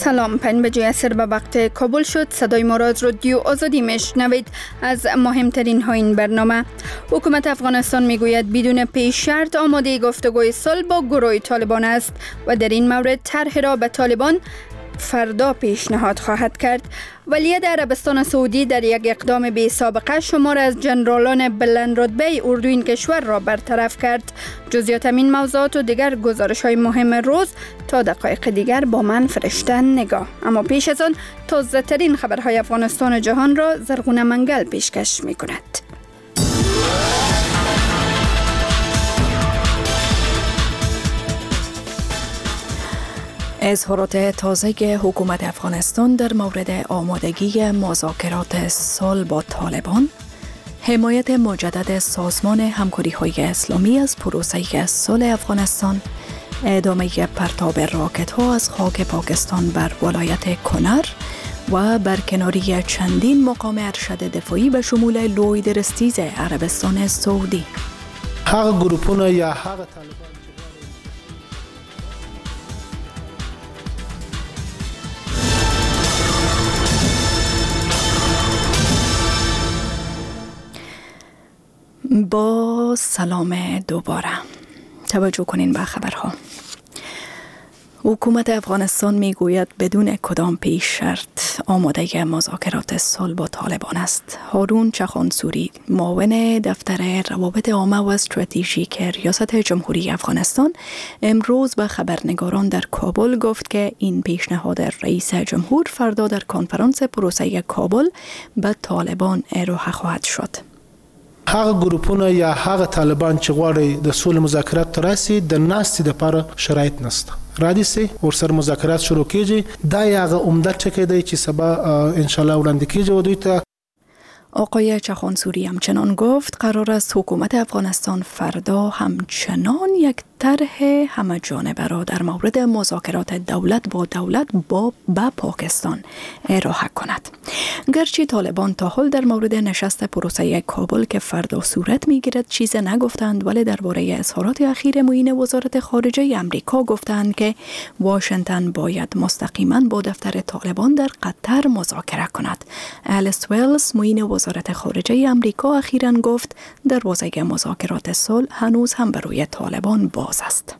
سلام، 5 بجه عصر به وقت کابل شد. صدای ما را از رادیو آزادی میشنوید. از مهمترین ها این برنامه: حکومت افغانستان میگوید بدون پیش شرط آماده گفتگوی صلح با گروه طالبان است و در این مورد طرح را به طالبان فردا پیشنهاد خواهد کرد. ولیعهد عربستان سعودی در یک اقدام بی سابقه شمار از جنرالان بلند رتبه اردو این کشور را برطرف کرد. جزئیات این موضوعات و دیگر گزارش‌های مهم روز تا دقایق دیگر با من فرشتن نگاه. اما پیش از آن تازه ترین خبرهای افغانستان و جهان را زرغونه منگل پیشکش می‌کند. اظهارات تازه حکومت افغانستان در مورد آمادگی مذاکرات صلح با طالبان، حمایت مجدد سازمان همکاری‌های اسلامی از پروسه صلح افغانستان، ادامه پرتاب راکت‌ها از خاک پاکستان بر ولایت کنر و برکناری چندین مقام ارشد دفاعی به شمول لوید رستیز عربستان سعودی. هغه گروپونه یا هغه طالبان با سلام دوباره. توجه کنین به خبرها. حکومت افغانستان میگوید بدون کدام پیش شرط آماده مذاکرات صلح با طالبان است. هارون چخانسوری، معاون دفتر روابط عامه و استراتژیک ریاست جمهوری افغانستان، امروز به خبرنگاران در کابل گفت که این پیشنهاد رئیس جمهور فردا در کنفرانس پروسه کابل به طالبان ارائه خواهد شد. هغه ګروپونه یا هغه طالبان چې غواړي د سولې مذاکرات ته راسي د ناستې دپاره شرایط نشته، رادي سي ورسره مذاکرات شروع کیږي. دا یې هغه عمده ټکی دی چې سبا انشاءالله وړاندې کیږي و دوی ته. آقای چخانسوری همچنان گفت قرار است حکومت افغانستان فردا همچنان یک طرح همه جانبه را در مورد مذاکرات دولت با دولت با پاکستان ارائه کند. گرچه طالبان تا حال در مورد نشست پروسه کابل که فردا صورت میگیرد چیز نگفتند، ولی درباره اظهارات اخیر معین وزارت خارجه امریکا گفتند که واشنگتن باید مستقیما با دفتر طالبان در قطر مذاکره کند. الیس ویلز، معین وزارت خارجه امریکا، اخیراً گفت دروازه مذاکرات صلح هنوز هم برای طالبان باز است.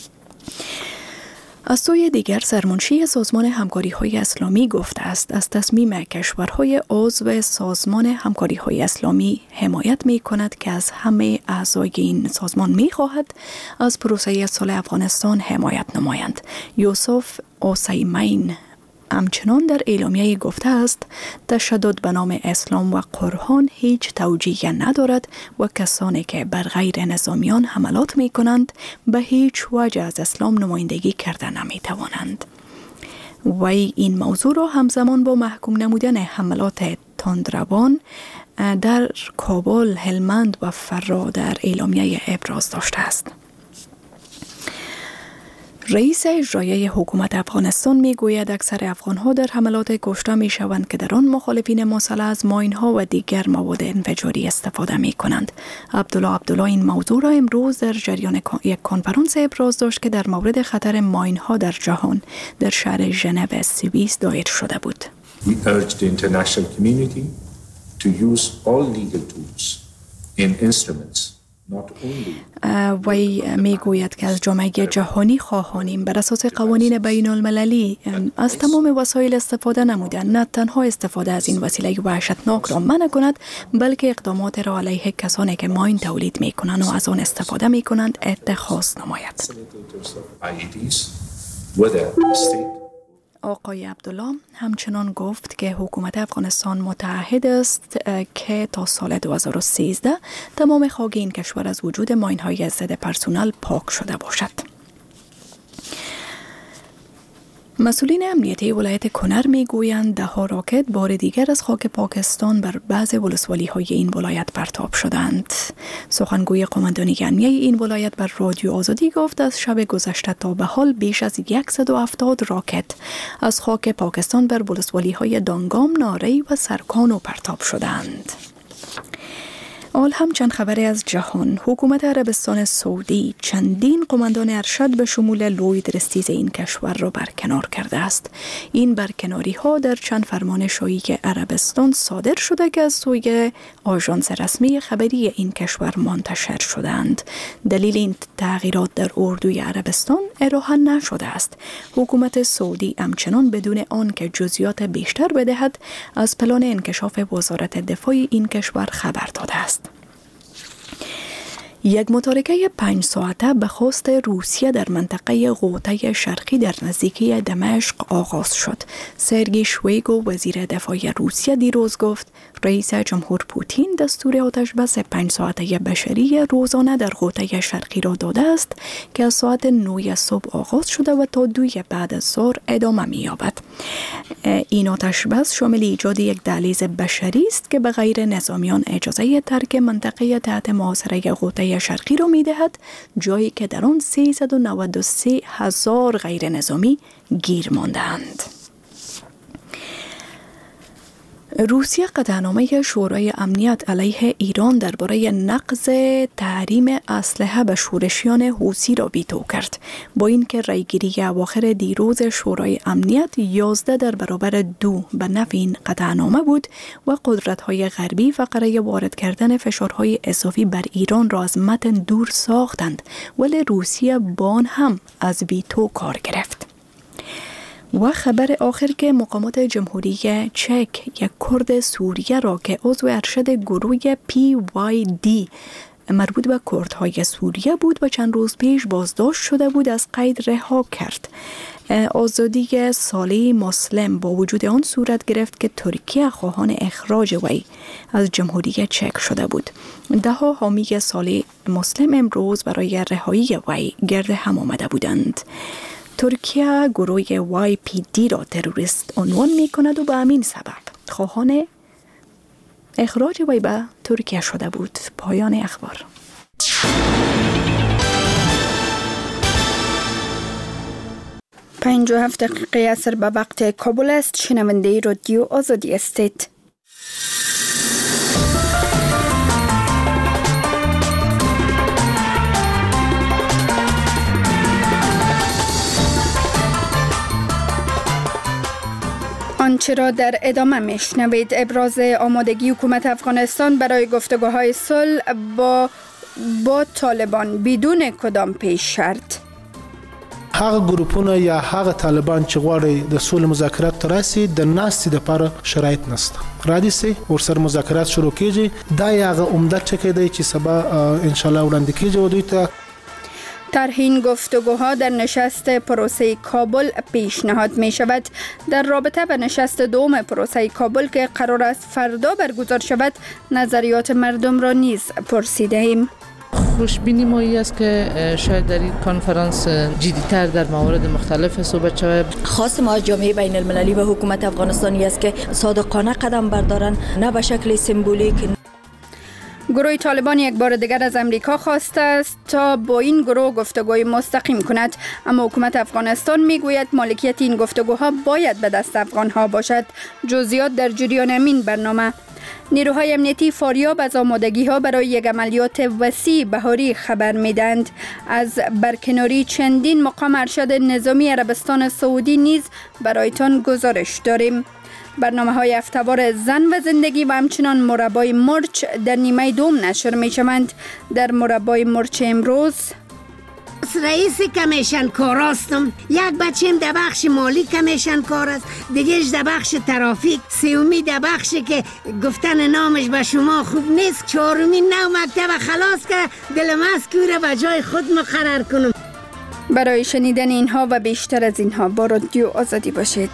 از سوی دیگر سرمنشی سازمان همکاری‌های اسلامی گفته است از تصمیم کشورهای عضو سازمان همکاری‌های اسلامی حمایت می‌کند که از همه اعضای این سازمان می‌خواهد از پروسه صلح افغانستان حمایت نمایند. یوسف اوسیمین همچنان در اعلامیه گفته است تشدد به نام اسلام و قرآن هیچ توجیه ندارد و کسانی که بر غیر نظامیان حملات می کنند به هیچ وجه از اسلام نمایندگی کرده نمی توانند. وی این موضوع را همزمان با محکوم نمودن حملات تندروان در کابل، هلمند و فرا در اعلامیه ابراز داشته است. رئیس اجرایی حکومت افغانستان میگوید اکثر افغانها در حملات کشته می شوند که در آن مخالفین مسلح از ماینها و دیگر مواد انفجاری استفاده می کنند. عبدالله این موضوع را امروز در جریان یک کنفرانس ابراز داشت که در مورد خطر ماینها در جهان در شهر ژنو سوئیس دایر شده بود. We urge the international community to use all legal tools and instruments. وی میگوید که از جامعه جهانی خواهانیم بر اساس قوانین بین المللی از تمام وسایل استفاده نمودن، نه تنها استفاده از این وسیله وحشتناک را منع کند، بلکه اقدامات را علیه کسانی که ماین تولید میکنند و از آن استفاده میکنند اتخاذ نماید. آقای عبدالله همچنان گفت که حکومت افغانستان متعهد است که تا سال 2013 تمام خاک این کشور از وجود ماین‌های ضد پرسونل پاک شده باشد. مسئولین امنیتی ولایت کنر میگویند 10 راکت بار دیگر از خاک پاکستان بر بعض ولسوالی‌های این ولایت پرتاب شدند. سخنگوی قماندانی امنیتی این ولایت بر رادیو آزادی گفت از شب گذشته تا به حال بیش از 170 راکت از خاک پاکستان بر ولسوالی‌های دانگام، ناری و سرکانو پرتاب شدند. آل هم چند خبری از جهان. حکومت عربستان سعودی چندین قماندان ارشد به شمول لوید رستیز این کشور را برکنار کرده است. این برکناری ها در چند فرمان شایی عربستان صادر شده که از سوی آژانس رسمی خبری این کشور منتشر شدند. دلیل این تغییرات در اردوی عربستان ارائه نشده است. حکومت سعودی همچنان بدون آن که جزئیات بیشتر بدهد از پلان انکشاف وزارت دفاع این کشور خبر داده است. یک متارکه 5 ساعته به خواست روسیه در منطقه غوطه شرقی در نزدیکی دمشق آغاز شد. سرگئی شویگو وزیر دفاع روسیه دیروز گفت رئیس جمهور پوتین دستور آتش بس 5 ساعته بشری روزانه در غوطه شرقی را داده است که از ساعت 9 صبح آغاز شده و تا 2 بعد از ظهر ادامه می‌یابد. این آتش بس شامل ایجاد یک دهلیز بشری است که به غیر نظامیان اجازه ترک منطقه تحت محاصره غوطه شرقی را می‌دهد، جایی که در آن 393,000 غیر نظامی گیر ماندند. روسیه قطعنامه شورای امنیت علیه ایران درباره نقض تحریم اسلحه به شورشیان حوثی را ویتو کرد. با اینکه رأیگیری اواخر دیروز شورای امنیت 11 در برابر 2 به نفع این قطعنامه بود و قدرت‌های غربی فقره وارد کردن فشارهای اضافی بر ایران را از متن دور ساختند، ولی روسیه با آن هم از ویتو کار گرفت. و خبر آخر که مقامات جمهوری چک یک کرد سوریه را که عضو ارشد گروه PYD مربوط به کردهای سوریه بود و چند روز پیش بازداشت شده بود از قید رها کرد. آزادی صالح مسلم با وجود آن صورت گرفت که ترکیه خواهان اخراج وی از جمهوری چک شده بود. ده‌ها حامی صالح مسلم امروز برای رهایی وی گرد هم آمده بودند. ترکیه گروه YPD را تروریست عنوان می کند و به همین سبب خواهان اخراج وی به ترکیه شده بود. پایان اخبار. پنج و 7 دقیقه عصر به وقت کابل است. شنونده رادیو آزادی استید. آنچه را در ادامه میشنوید ابراز آمادگی حکومت افغانستان برای گفتگوهای صلح با طالبان بدون کدام پیش شرط. هغه ګروپونه یا هغه طالبان چې غواړي د سولې مذاکرات ته راسي د ناستې لپاره شرایط نشته. رادي سي ورسره مذاکرات شروع کیږي. دا هغه عمده ټکی دی چې سبا ان شاء الله وړاندې کیږي و دوی ته. طرح این گفتگوها در نشست پروسه کابل پیشنهاد می شود. در رابطه به نشست دوم پروسه کابل که قرار است فردا برگزار شود نظریات مردم را نیز پرسیده ایم. خوشبینی ما این است که شاید در این کنفرانس جدی‌تر در موارد مختلف صحبت شود. خواست ما از جامعه بین المللی و حکومت افغانستانی است که صادقانه قدم بردارن، نه به شکل سمبولیک. گروه طالبان یک بار دیگر از امریکا خواسته است تا با این گروه گفتگوی مستقیم کند، اما حکومت افغانستان میگوید مالکیت این گفتگوها باید به دست افغانها باشد. جزئیات در جریان این برنامه. نیروهای امنیتی فاریاب از آمادگی‌ها برای یک عملیات وسیع بهاری خبر میدند. از برکناری چندین مقام ارشد نظامی عربستان سعودی نیز برایتان گزارش داریم. برنامه‌های هفته‌وار زن و زندگی و همچنان مربای مرچ در نیمه دوم نشر می‌شوند. در مربای مرچ امروز رئیس کمیشن کار هستم. یک بچیم در بخش مالی کمیشن کار است، دیگهش در بخش ترافیک، سومی در بخشی که گفتن نامش به شما خوب نیست، چهارمی نو مکتب خلاص که دلم است که او را به جای خود مقرر کنم. برای شنیدن اینها و بیشتر از اینها با رادیو آزادی باشید.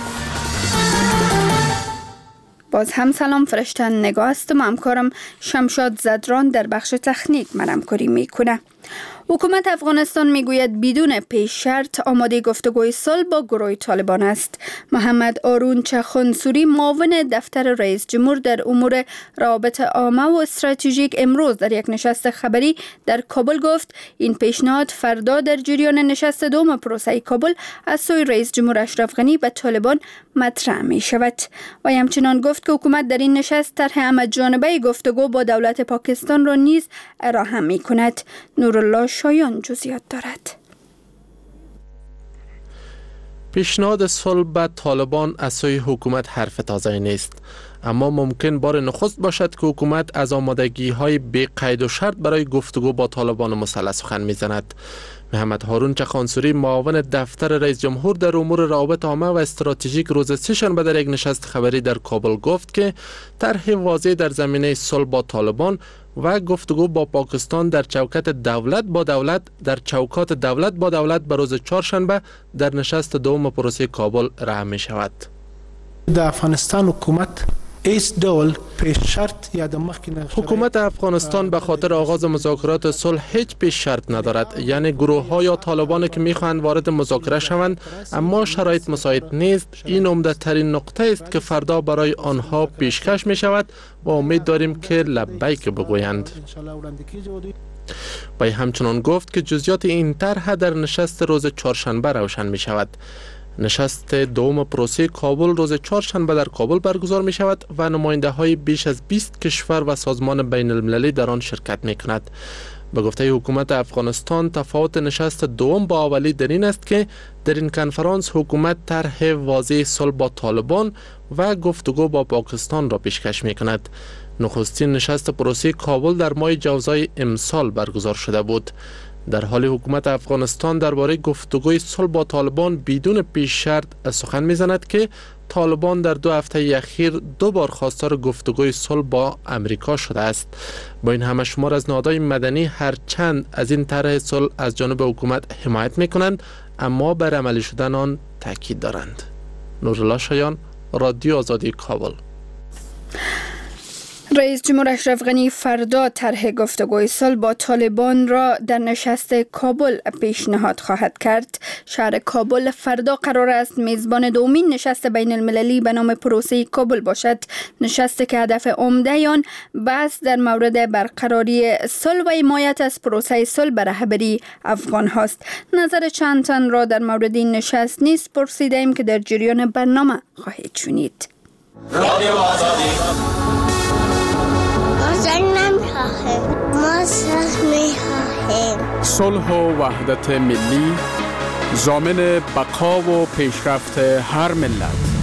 باز هم سلام، فرشتن نگاه است و همکارم شمشاد زدران در بخش تکنیک من همکاری میکنه. حکومت افغانستان میگوید بدون پیش شرط آماده گفتگوی صلح با گروه طالبان است. محمد آرون چخانسوری معاون دفتر رئیس جمهور در امور روابط عامه و استراتژیک امروز در یک نشست خبری در کابل گفت این پیشنهاد فردا در جریان نشست دوم پروسه کابل از سوی رئیس جمهور اشرف غنی به طالبان مطرح می شود. و همچنان گفت که حکومت در این نشست طرح همه‌جانبه گفتگو با دولت پاکستان را نیز ارائه می کند. نورالله شایان جزئیات دارد. پیشنهاد صلح به طالبان از سوی حکومت حرف تازه نیست، اما ممکن بار نخست باشد که حکومت از آمادگی‌های بی قید و شرط برای گفتگو با طالبان مسلح سخن می‌زند. محمد هارون چخانسوری معاون دفتر رئیس جمهور در امور روابط عامه و استراتژیک روز سه‌شنبه در یک نشست خبری در کابل گفت که طرح واضح در زمینه صلح با طالبان و گفتگو با پاکستان در چوکات دولت با دولت به روز چهارشنبه در نشست دوم پروسه کابل راه می شود. در افغانستان حکومت ایست دول پیش شرط یا حکومت افغانستان به خاطر آغاز مذاکرات صلح هیچ پیش شرط ندارد، یعنی گروه ها یا طالبان که میخواهند وارد مذاکره شوند اما شرایط مساعد نیست، این عمده ترین نقطه است که فردا برای آنها پیشکش می شود و امید داریم که لبیک بگویند. و همچنان گفت که جزئیات این طرح در نشست روز چهارشنبه روشن می شود. نشست دوم پروسه کابل روز چهارشنبه در کابل برگزار می شود و نماینده های بیش از 20 کشور و سازمان بین المللی در آن شرکت می کند. به گفته حکومت افغانستان تفاوت نشست دوم با اولی در این است که در این کنفرانس حکومت طرح واضح صلح با طالبان و گفتگو با پاکستان را پیشکش می کند. نخستین نشست پروسه کابل در ماه جوزای امسال برگزار شده بود. در حال حکومت افغانستان درباره گفتگوی صلح با طالبان بدون پیش شرط سخن می‌زند که طالبان در 2 هفته اخیر 2 بار خواستار گفتگوی صلح با امریکا شده است. با این همه شمار از نهادهای مدنی هرچند از این طرح صلح از جانب حکومت حمایت می‌کنند اما بر عملی شدن آن تاکید دارند. نورالله شایان، رادیو آزادی، کابل. رئیس جمهور اشرف غنی فردا طرح گفتگوی صلح با طالبان را در نشست کابل پیشنهاد خواهد کرد. شهر کابل فردا قرار است میزبان دومین نشست بین المللی به نام پروسه کابل باشد. نشست که هدف عمده آن بحث در مورد برقراری صلح و حمایت از پروسه صلح به رهبری افغان هاست. نظر چند تن را در مورد این نشست نیز پرسیدیم که در جریان برنامه خواهید شنید. رادیو آزادی. جنگ نمیخواهیم، ما صلح میخواهیم. صلح و وحدت ملی ضامن بقا و پیشرفت هر ملت.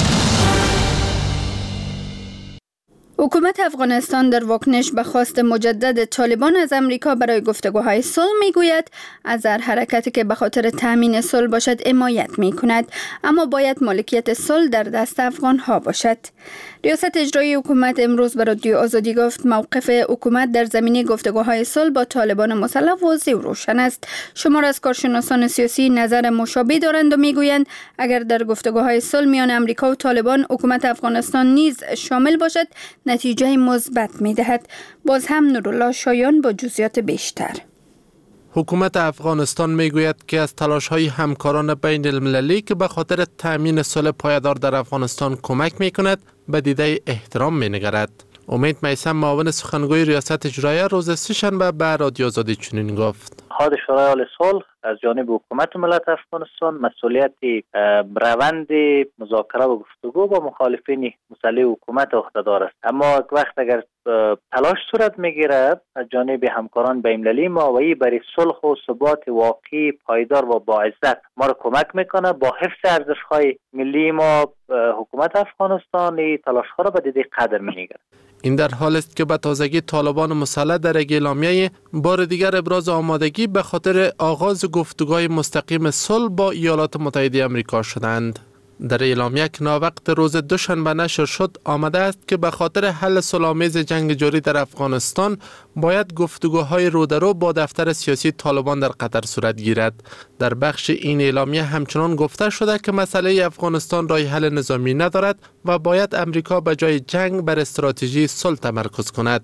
حکومت افغانستان در واکنش به خواست مجدد طالبان از امریکا برای گفتگوهای صلح میگوید از هر حرکتی که به خاطر تامین صلح باشد حمایت میکند، اما باید مالکیت صلح در دست افغان ها باشد. ریاست اجرایی حکومت امروز به رادیو آزادی گفت موقف حکومت در زمینه گفتگوهای صلح با طالبان مسلح واضح و روشن است. شمار از کارشناسان سیاسی نظر مشابه دارند و میگویند اگر در گفتگوهای صلح میان امریکا و طالبان حکومت افغانستان نیز شامل باشد نتیجه مثبت می‌دهد. باز هم نورالله شایان با جزئیات بیشتر. حکومت افغانستان میگوید که از تلاش‌های همکاران بین المللی که به خاطر تأمین صلح پایدار در افغانستان کمک می‌کند به دیده احترام می‌نگرد. امید میثم معاون سخنگوی ریاست اجرایی روز سه‌شنبه به رادیو آزادی چنین گفت: اتحاد شورای حال صلح از جانب حکومت ملت افغانستان مسئولیت روند مذاکره و گفتگو با مخالفین مسلح حکومت عهدهدار است، اما وقت اگر تلاش صورت میگیره از جانب همکاران بین‌المللی ما و این برای صلح و ثبات واقعی پایدار و با عزت ما را کمک میکنه. با حفظ ارزش‌های ملی ما حکومت افغانستان تلاش‌ها را به دیده قدر میگیره. این در حال است که به تازگی طالبان مسلح در یک اعلامیه بار دیگر ابراز آمادگی به خاطر آغاز گفتگوهای مستقیم صلح با ایالات متحده آمریکا شدند. در اعلامیه که ناوقت روز دوشنبه نشر شد آمده است که به خاطر حل صلح‌آمیز جنگ جاری در افغانستان باید گفتگوهای رودرو با دفتر سیاسی طالبان در قطر صورت گیرد. در بخش این اعلامیه همچنان گفته شده که مسئله افغانستان راه حل نظامی ندارد و باید امریکا به جای جنگ بر استراتژی صلح تمرکز کند.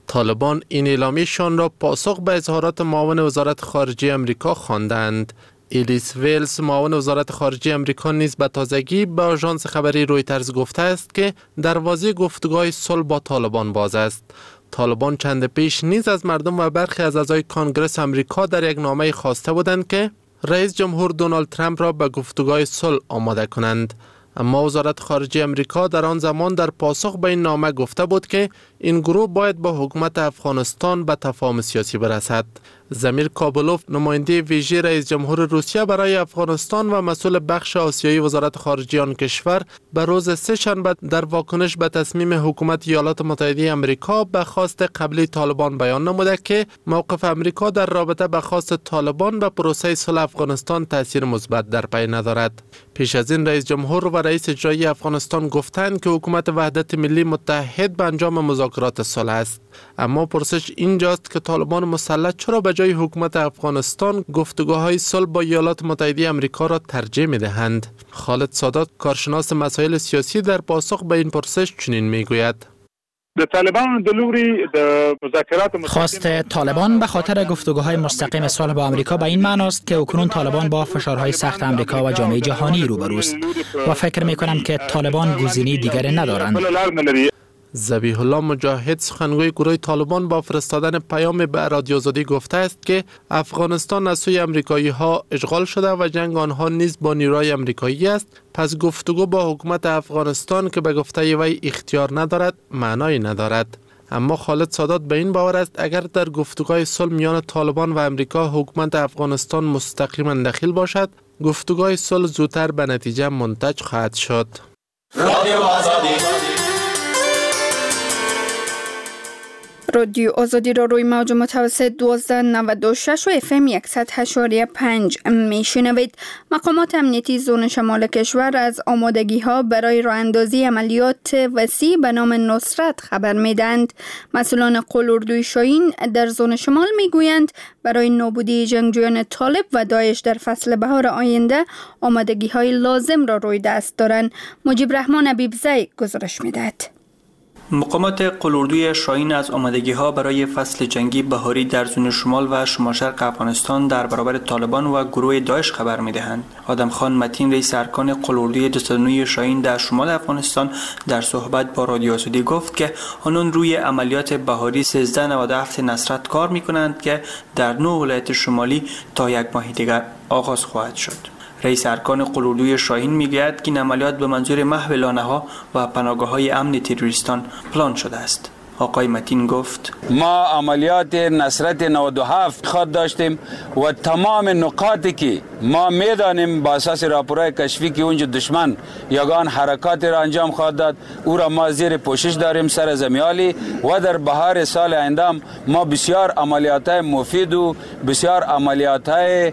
طالبان این اعلامیه‌شان را پاسخ به اظهارات معاون وزارت خارجه امریکا خواندند. الیس ویلز معاون وزارت خارجه امریکا نیز به تازگی به آژانس خبری رویترز گفته است که دروازه گفتگوهای صلح با طالبان باز است. طالبان چند پیش نیز از مردم و برخی از اعضای کانگرس امریکا در یک نامه خواسته بودند که رئیس جمهور دونالد ترامپ را به گفتگوهای صلح آماده کنند. اما وزارت خارجه امریکا در آن زمان در پاسخ به این نامه گفته بود که این گروه باید با حکومت افغانستان به تفاهم سیاسی برسد. زمیر کابلوف، نماینده ویژه رئیس جمهور روسیه برای افغانستان و مسئول بخش آسیایی وزارت خارجه آن کشور، به روز سه‌شنبه در واکنش به تصمیم حکومت ایالات متحده آمریکا به خواست قبلی طالبان بیان نموده که موقف امریکا در رابطه به خواست طالبان به پروسه صلح افغانستان تاثیر مثبت در پی ندارد. پیش از این رئیس جمهور و رئیس اجرایی افغانستان گفتند که حکومت وحدت ملی متحد به انجام مذاکرات صلح است. اما پرسش اینجاست که طالبان مسلح چرا به جای حکومت افغانستان گفتگوهای صلح با ایالات متحده آمریکا را ترجیح می‌دهند؟ خالد سادات، کارشناس مسائل سیاسی، در پاسخ به این پرسش چنین میگوید: خواست طالبان به خاطر گفتگوهای مستقیم صلح با آمریکا به این معناست که اکنون طالبان با فشارهای سخت آمریکا و جامعه جهانی روبروست و فکر می‌کنم که طالبان گزینه‌ای دیگری ندارند. ذبیح الله مجاهد، سخنگوی گروه طالبان، با فرستادن پیام به رادیو آزادی گفته است که افغانستان از سوی امریکایی‌ها اشغال شده و جنگ آنها نیز با نیروهای امریکایی است، پس گفتگو با حکومت افغانستان که به گفته وی اختیار ندارد معنایی ندارد. اما خالد سادات به این باور است اگر در گفتگوهای صلح میان طالبان و امریکا حکومت افغانستان مستقیما دخیل باشد، گفتگوهای صلح زودتر به نتیجه منتج خواهد شد. رادیو آزادی را روی موج متوسط 1296 و FM 100.5 میشنوید. مقامات امنیتی زون شمال کشور از آمادگی ها برای راه اندازی عملیات وسیع به نام نصرت خبر میدند. مسئولان قلاردوی شاهین در زون شمال میگویند برای نابودی جنگجویان طالب و داعش در فصل بهار آینده آمادگی های لازم را روی دست دارند. مجیب رحمان حبیبزی گزارش میدهد. مقامات قلاردوی شاهین از آمادگی‌ها برای فصل جنگی بهاری در زون شمال و شمال شرق افغانستان در برابر طالبان و گروه داعش خبر می‌دهند. آدم خان متین، رئیس ارکان قلاردوی 209 شاهین در شمال افغانستان، در صحبت با رادیو آزادی گفت که آنان روی عملیات بهاری 1397 نصرت کار می‌کنند که در 9 ولایت شمالی تا یک ماه دیگر آغاز خواهد شد. رئیس ارکان قلاردوی شاهین میگوید که این عملیات به منظور محو لانه‌ها و پناهگاه‌های امن تروریستان پلان شده است. آقای متین گفت: ما عملیات نصرت 97 خواد داشتیم و تمام نقاطی که ما میدانیم با اساس راپورهای کشفی که اونجا دشمن یگان حرکات را انجام خواهد داد، او را ما زیر پوشش داریم سر زمیالی و در بهار سال آینده ما بسیار عملیات مفید و بسیار عملیات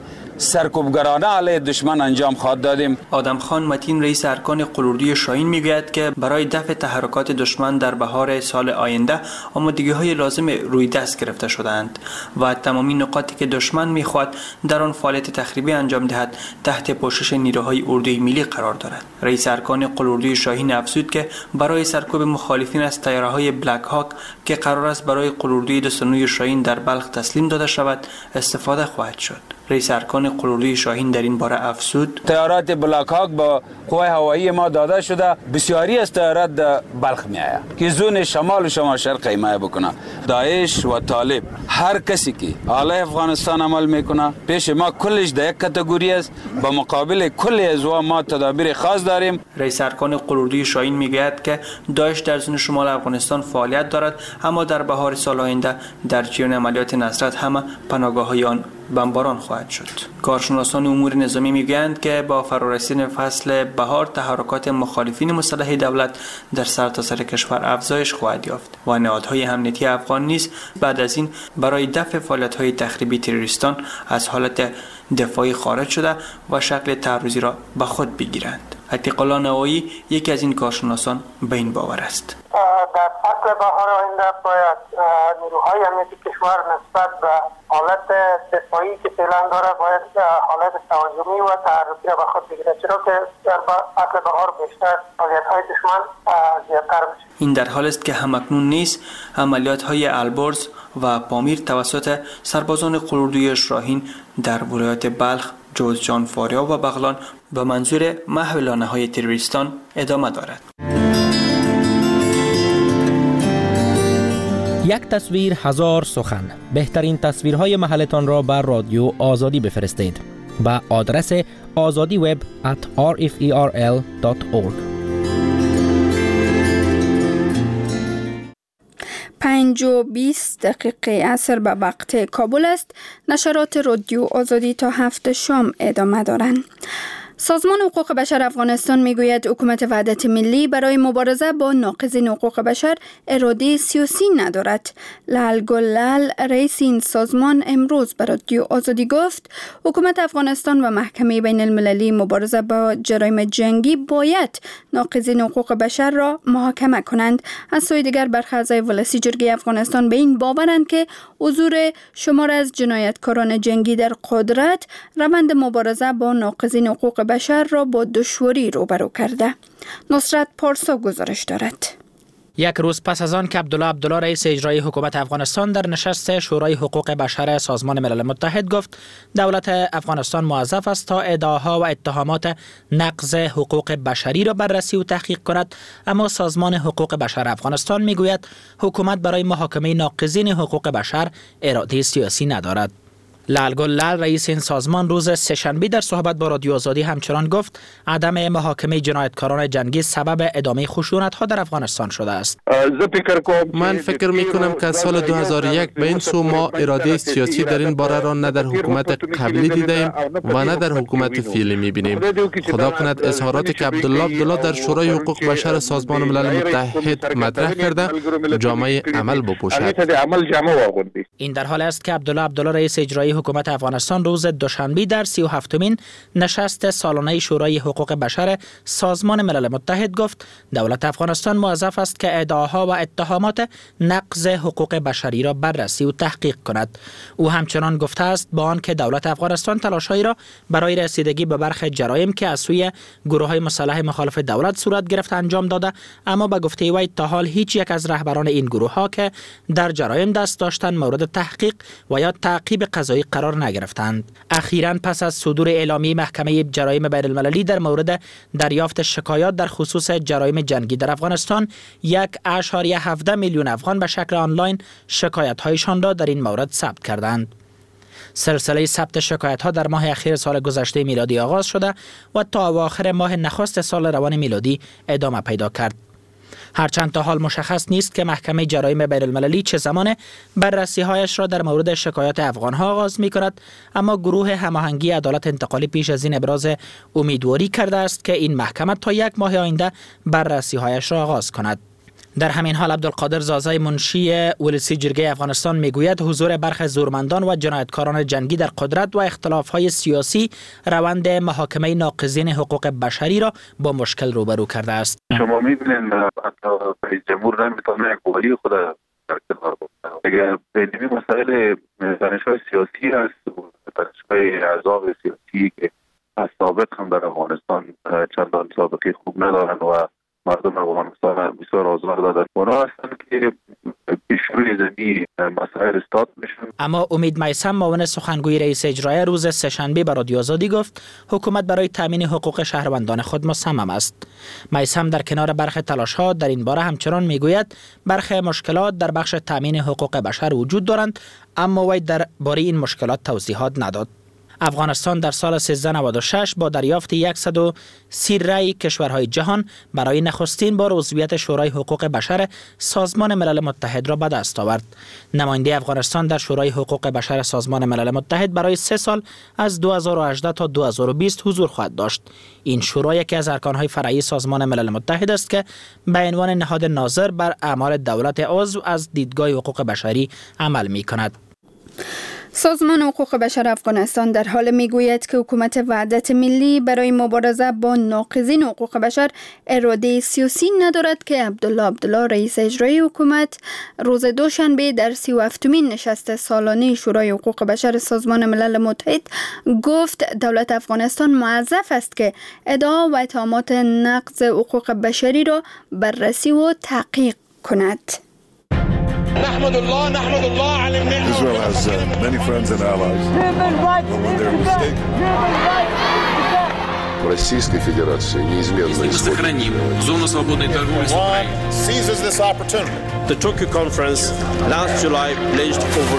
سرکوبگرانه علیه دشمن انجام خواهد دادیم. آدم خان متین، رئیس ارکان قلاردوی شاهین میگوید که برای دفع تحرکات دشمن در بهار سال آینده آمادگی‌های لازم روی دست گرفته شده‌اند و تمامی نقاطی که دشمن می‌خواهد در آن فعالیت تخریبی انجام دهد تحت پوشش نیروهای اردوی ملی قرار دارد. رئیس ارکان قلاردوی شاهین افزود که برای سرکوب مخالفین از طیاره‌های بلک هاک که قرار است برای قلاردوی 209 شاهین در بلخ تسلیم داده شود استفاده خواهد شد. رئیس ارکان قلاردوی شاهین در این باره افزود: طیارات بلاک هاک با قوای هوایی ما داده شده، بسیاری از طیارات در بلخ می آید که زون شمال و شمال شرق حمایت بکنه. داعش و طالب هر کسی که علیه افغانستان عمل میکنه پیش ما کلش در یک کاتگوری است، با مقابل کل از ما تدابیر خاص داریم. رئیس ارکان قلاردوی شاهین میگوید که داعش در زون شمال افغانستان فعالیت دارد، اما در بهار سال آینده در جریان عملیات نصرت همه پناهگاه‌های آن بمباران خواهد شد. کارشناسان امور نظامی میگویند که با فرارسیدن فصل بهار تحرکات مخالفین مسلح دولت در سرتاسر کشور افزایش خواهد یافت و نهادهای امنیتی افغان نیز بعد از این برای دفع فعالیت‌های تخریبی تروریستان از حالت دفاعی خارج شده و شکل تعرضی را به خود بگیرند. عتیق الله نوایی یکی از این کارشناسان به این باور است. در سطح فصل بهار آینده باید نیروهای امنیتی کشور نسبت به حالت دفاعی که فعلا داره باید حالت تهاجمی و تحرکی را به خود بگیره، چرا که در فصل بهار بیشتر فعالیت‌های دشمن زیادتر میشه. این در حال است که همکنون نیز عملیات‌های البرز و پامیر توسط سربازان قلوردوی شاهین در ولایات بلخ، جوزجان، فاریاب و بغلان به منظور محو لانه‌های تروریستان ادامه دارد. یک تصویر هزار سخن. بهترین تصویرهای محلتان را بر رادیو آزادی بفرستید به آدرس azadiweb@rferl.org. 5:20 عصر به وقت کابل است. نشرات رادیو آزادی تا 7 شام ادامه دارند. سازمان حقوق بشر افغانستان میگوید حکومت وحدت ملی برای مبارزه با ناقضین حقوق بشر اراده سیاسی ندارد. لال گلال رئیس این سازمان امروز به رادیو آزادی گفت حکومت افغانستان و محکمه بین المللی مبارزه با جرایم جنگی باید ناقضین حقوق بشر را محاکمه کنند. از سوی دیگر برخی اعضای ولسی جرگه افغانستان به این باورند که حضور شمار از جنایتکاران جنگی در قدرت روند مبارزه با ناقضین حقوق بشر را با دشواری روبرو کرده. نصرت پارسا گزارش دارد. یک روز پس از آن که عبدالله رئیس اجرایی حکومت افغانستان در نشست شورای حقوق بشر سازمان ملل متحد گفت دولت افغانستان موظف است تا ادعاها و اتهامات نقض حقوق بشری را بررسی و تحقیق کند، اما سازمان حقوق بشر افغانستان میگوید حکومت برای محاکمه ناقضین حقوق بشر اراده سیاسی ندارد. لال گلال رئیس این سازمان روز سه‌شنبه در صحبت با رادیو آزادی همچنان گفت عدم محاکمه جنایتکاران جنگی سبب ادامه خشونت‌ها در افغانستان شده است. من فکر می‌کنم که از سال 2001 به این سو ما اراده سیاسی در این باره را نه در حکومت قبلی دیدیم و نه در حکومت فعلی می‌بینیم. خدا کند اظهاراتی که عبدالله در شورای حقوق بشر سازمان ملل متحد مطرح کرده جامعه عمل بپوشد. این در حال است که عبدالله رئیس اجرایی حکومت افغانستان روز دوشنبه در 37مین نشست سالانه شورای حقوق بشر سازمان ملل متحد گفت دولت افغانستان موظف است که ادعاها و اتهامات نقض حقوق بشری را بررسی و تحقیق کند. او همچنان گفته است با آنکه دولت افغانستان تلاش‌هایی را برای رسیدگی به برخی جرایم که از سوی گروه‌های مسلح مخالف دولت صورت گرفت انجام داده، اما به گفته وی تا حال هیچ یک از رهبران این گروه‌ها که در جرایم دست داشتند مورد تحقیق و یا تعقیب قضایی قرار نگرفتند. اخیراً پس از صدور اعلامیه محکمه جرایم بین المللی در مورد دریافت شکایات در خصوص جرایم جنگی در افغانستان 1.17 میلیون افغان به شکل آنلاین شکایت‌هایشان را در این مورد ثبت کردند. سلسله ثبت شکایت‌ها در ماه اخیر سال گذشته میلادی آغاز شده و تا اواخر ماه نخست سال روان میلادی ادامه پیدا کرد. هرچند تا حال مشخص نیست که محکمه جرایم بین المللی چه زمان بررسی‌هایش را در مورد شکایات افغان‌ها آغاز می‌کند، اما گروه هماهنگی عدالت انتقالی پیش از این ابراز امیدواری کرده است که این محکمه تا 1 ماه آینده بررسی‌هایش را آغاز کند. در همین حال عبدالقادر زازای منشی ولسی جرگه افغانستان میگوید حضور برخی زورمندان و جنایتکاران جنگی در قدرت و اختلاف‌های سیاسی روند محاکمه ناقضین حقوق بشری را با مشکل روبرو کرده است. شما می‌بینید حتی رئیس جمهور نمی‌تونه یک والی خود در کنار بگذاره. اگر به مسائل تنش‌های سیاسی است و تنش‌های احزاب سیاسی که از سابق هم در افغانستان چندان سابقه خوب ندارند و مردم افغانستان بسیار آزار دادن. اونا هستند که پیشروی زمین مسائل استاد میشن. اما امید میثم معاون سخنگوی رئیس اجرایی روز سه‌شنبه به رادیو آزادی گفت حکومت برای تامین حقوق شهروندان خود مصمم است. میثم در کنار برخی تلاش‌ها در این باره همچنان میگوید برخی مشکلات در بخش تامین حقوق بشر وجود دارند، اما وی در باره این مشکلات توضیحات نداد. افغانستان در سال 1396 با دریافت 130 رأی کشورهای جهان برای نخستین بار عضویت شورای حقوق بشر سازمان ملل متحد را به دست آورد. نماینده افغانستان در شورای حقوق بشر سازمان ملل متحد برای 3 سال از 2018 تا 2020 حضور خواهد داشت. این شورا یکی از ارکانهای فرعی سازمان ملل متحد است که به عنوان نهاد ناظر بر اعمال دولت عضو از دیدگاه حقوق بشری عمل می‌کند. سازمان حقوق بشر افغانستان در حال میگوید که حکومت وحدت ملی برای مبارزه با ناقضین حقوق بشر اراده سیاسی ندارد که عبدالله رئیس اجرایی حکومت روز دوشنبه در 37مین نشست سالانه شورای حقوق بشر سازمان ملل متحد گفت دولت افغانستان موظف است که ادعا و اتهامات نقض حقوق بشری را بررسی و تحقیق کند. نحمد الله على النعمة. Israel has many friends and allies. When they're mistaken. Российской Федерации неизменно сохраним зону свободной торговли с Украиной. Seizes this opportunity. The Tokyo conference last July pledged over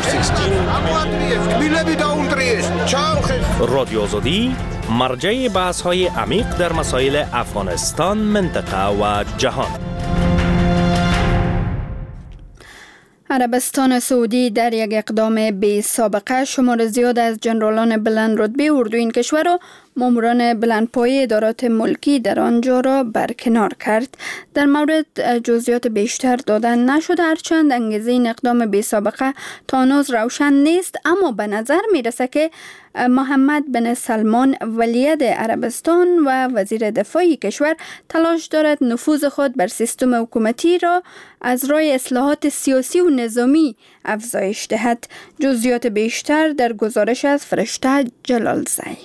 16 رادیو آزادی مرجع بحث‌های عمیق در مسائل افغانستان، منطقه و جهان. عربستان سعودی در یک اقدام بی سابقه شمار زیاد از جنرالان بلند رتبه اردوی این کشور و ماموران بلندپایه ادارات ملکی در آنجا را برکنار کرد. در مورد جزئیات بیشتر دادن نشده، هرچند انگیزه این اقدام بی سابقه تا هنوز روشن نیست، اما به نظر میرسه که محمد بن سلمان ولیعهد عربستان و وزیر دفاع کشور تلاش دارد نفوذ خود بر سیستم حکومتی را از راه اصلاحات سیاسی و نظامی افزایش دهد. جزئیات بیشتر در گزارش از فرشته جلالزی.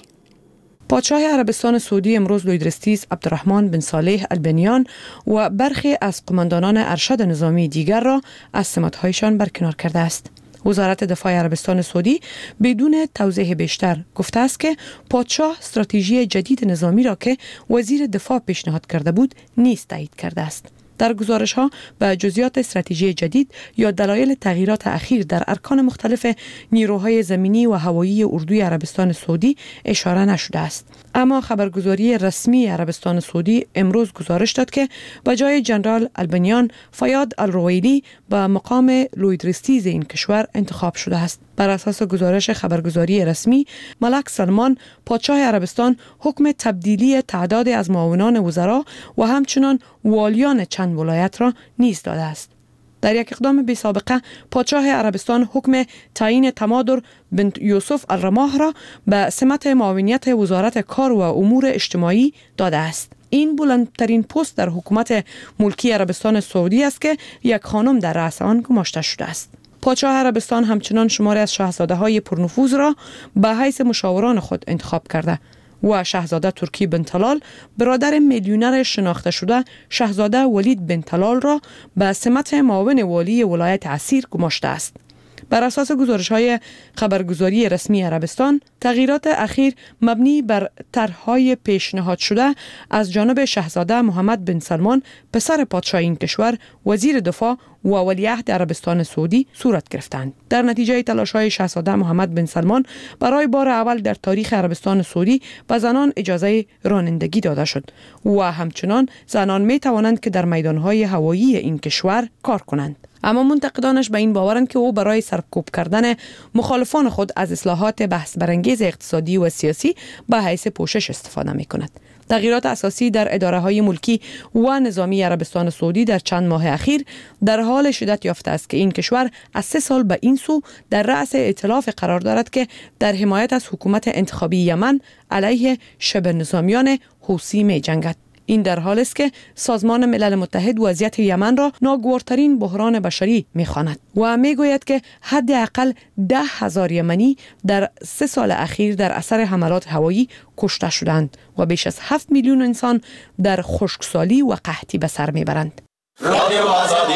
پادشاه عربستان سعودی امروز لویدرستیس عبدالرحمن بن صالح البنیان و برخی از قماندانان ارشد نظامی دیگر را از سمت‌هایشان برکنار کرده است. وزارت دفاع عربستان سعودی بدون توضیح بیشتر گفته است که پادشاه استراتژی جدید نظامی را که وزیر دفاع پیشنهاد کرده بود نیز تایید کرده است. در گزارش ها به جزئیات استراتژی جدید یا دلایل تغییرات اخیر در ارکان مختلف نیروهای زمینی و هوایی اردوی عربستان سعودی اشاره نشده است. اما خبرگزاری رسمی عربستان سعودی امروز گزارش داد که به جای جنرال البنیان، فیاد الرویلی به مقام لویدرستیز این کشور انتخاب شده است. بر اساس گزارش خبرگزاری رسمی، ملک سلمان پادشاه عربستان حکم تبدیلی تعداد از معاونان وزرا و همچنان والیان چند ولایت را نیز داده است. در یک اقدام بی سابقه، پادشاه عربستان حکم تعیین تمادر بنت یوسف الرماح را به سمت معاونیت وزارت کار و امور اجتماعی داده است. این بلندترین پست در حکومت ملکی عربستان سعودی است که یک خانم در رأس آن گماشته شده است. پادشاه عربستان همچنان شماری از شاهزاده‌های پرنفوذ را به حیث مشاوران خود انتخاب کرده و شاهزاده ترکی بن طلال، برادر میلیونر شناخته شده شاهزاده ولید بن طلال را به سمت معاون والی ولایت عسیر گماشته است. بر اساس گزارش‌های خبرگزاری رسمی عربستان، تغییرات اخیر مبنی بر طرح‌های پیشنهاد شده از جانب شاهزاده محمد بن سلمان، پسر پادشاه این کشور، وزیر دفاع و ولیعهد عربستان سعودی صورت گرفتند. در نتیجه تلاش‌های شاهزاده محمد بن سلمان برای بار اول در تاریخ عربستان سعودی به زنان اجازه رانندگی داده شد و همچنان زنان می‌توانند که در میدان‌های هوایی این کشور کار کنند. اما منتقدانش به این باورند که او برای سرکوب کردن مخالفان خود از اصلاحات بحث برانگیز اقتصادی و سیاسی به حیث پوشش استفاده می کند. تغییرات اساسی در اداره‌های ملکی و نظامی عربستان سعودی در چند ماه اخیر در حال شدت یافته است که این کشور از 3 سال به این سو در رأس ائتلاف قرار دارد که در حمایت از حکومت انتخابی یمن علیه شبه نظامیان حوثی می جنگد. این در حالی است که سازمان ملل متحد وضعیت یمن را ناگوارترین بحران بشری می‌خواند و می‌گوید که حداقل 10,000 یمنی در 3 سال اخیر در اثر حملات هوایی کشته شدند و بیش از 7 میلیون انسان در خشکسالی و قحطی به سر میبرند. رادیو آزادی.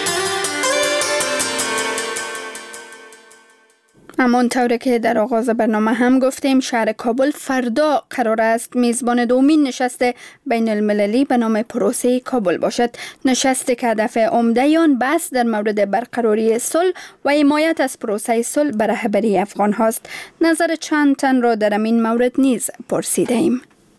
همانطور که در آغاز برنامه هم گفتیم، شهر کابل فردا قرار است میزبان دومین نشست بین المللی به نام پروسه کابل باشد. نشست که هدف عمده آن بحث در مورد برقراری صلح و حمایت از پروسه صلح به رهبری افغان هاست. نظر چند تن را در این مورد نیز پرسیده ایم.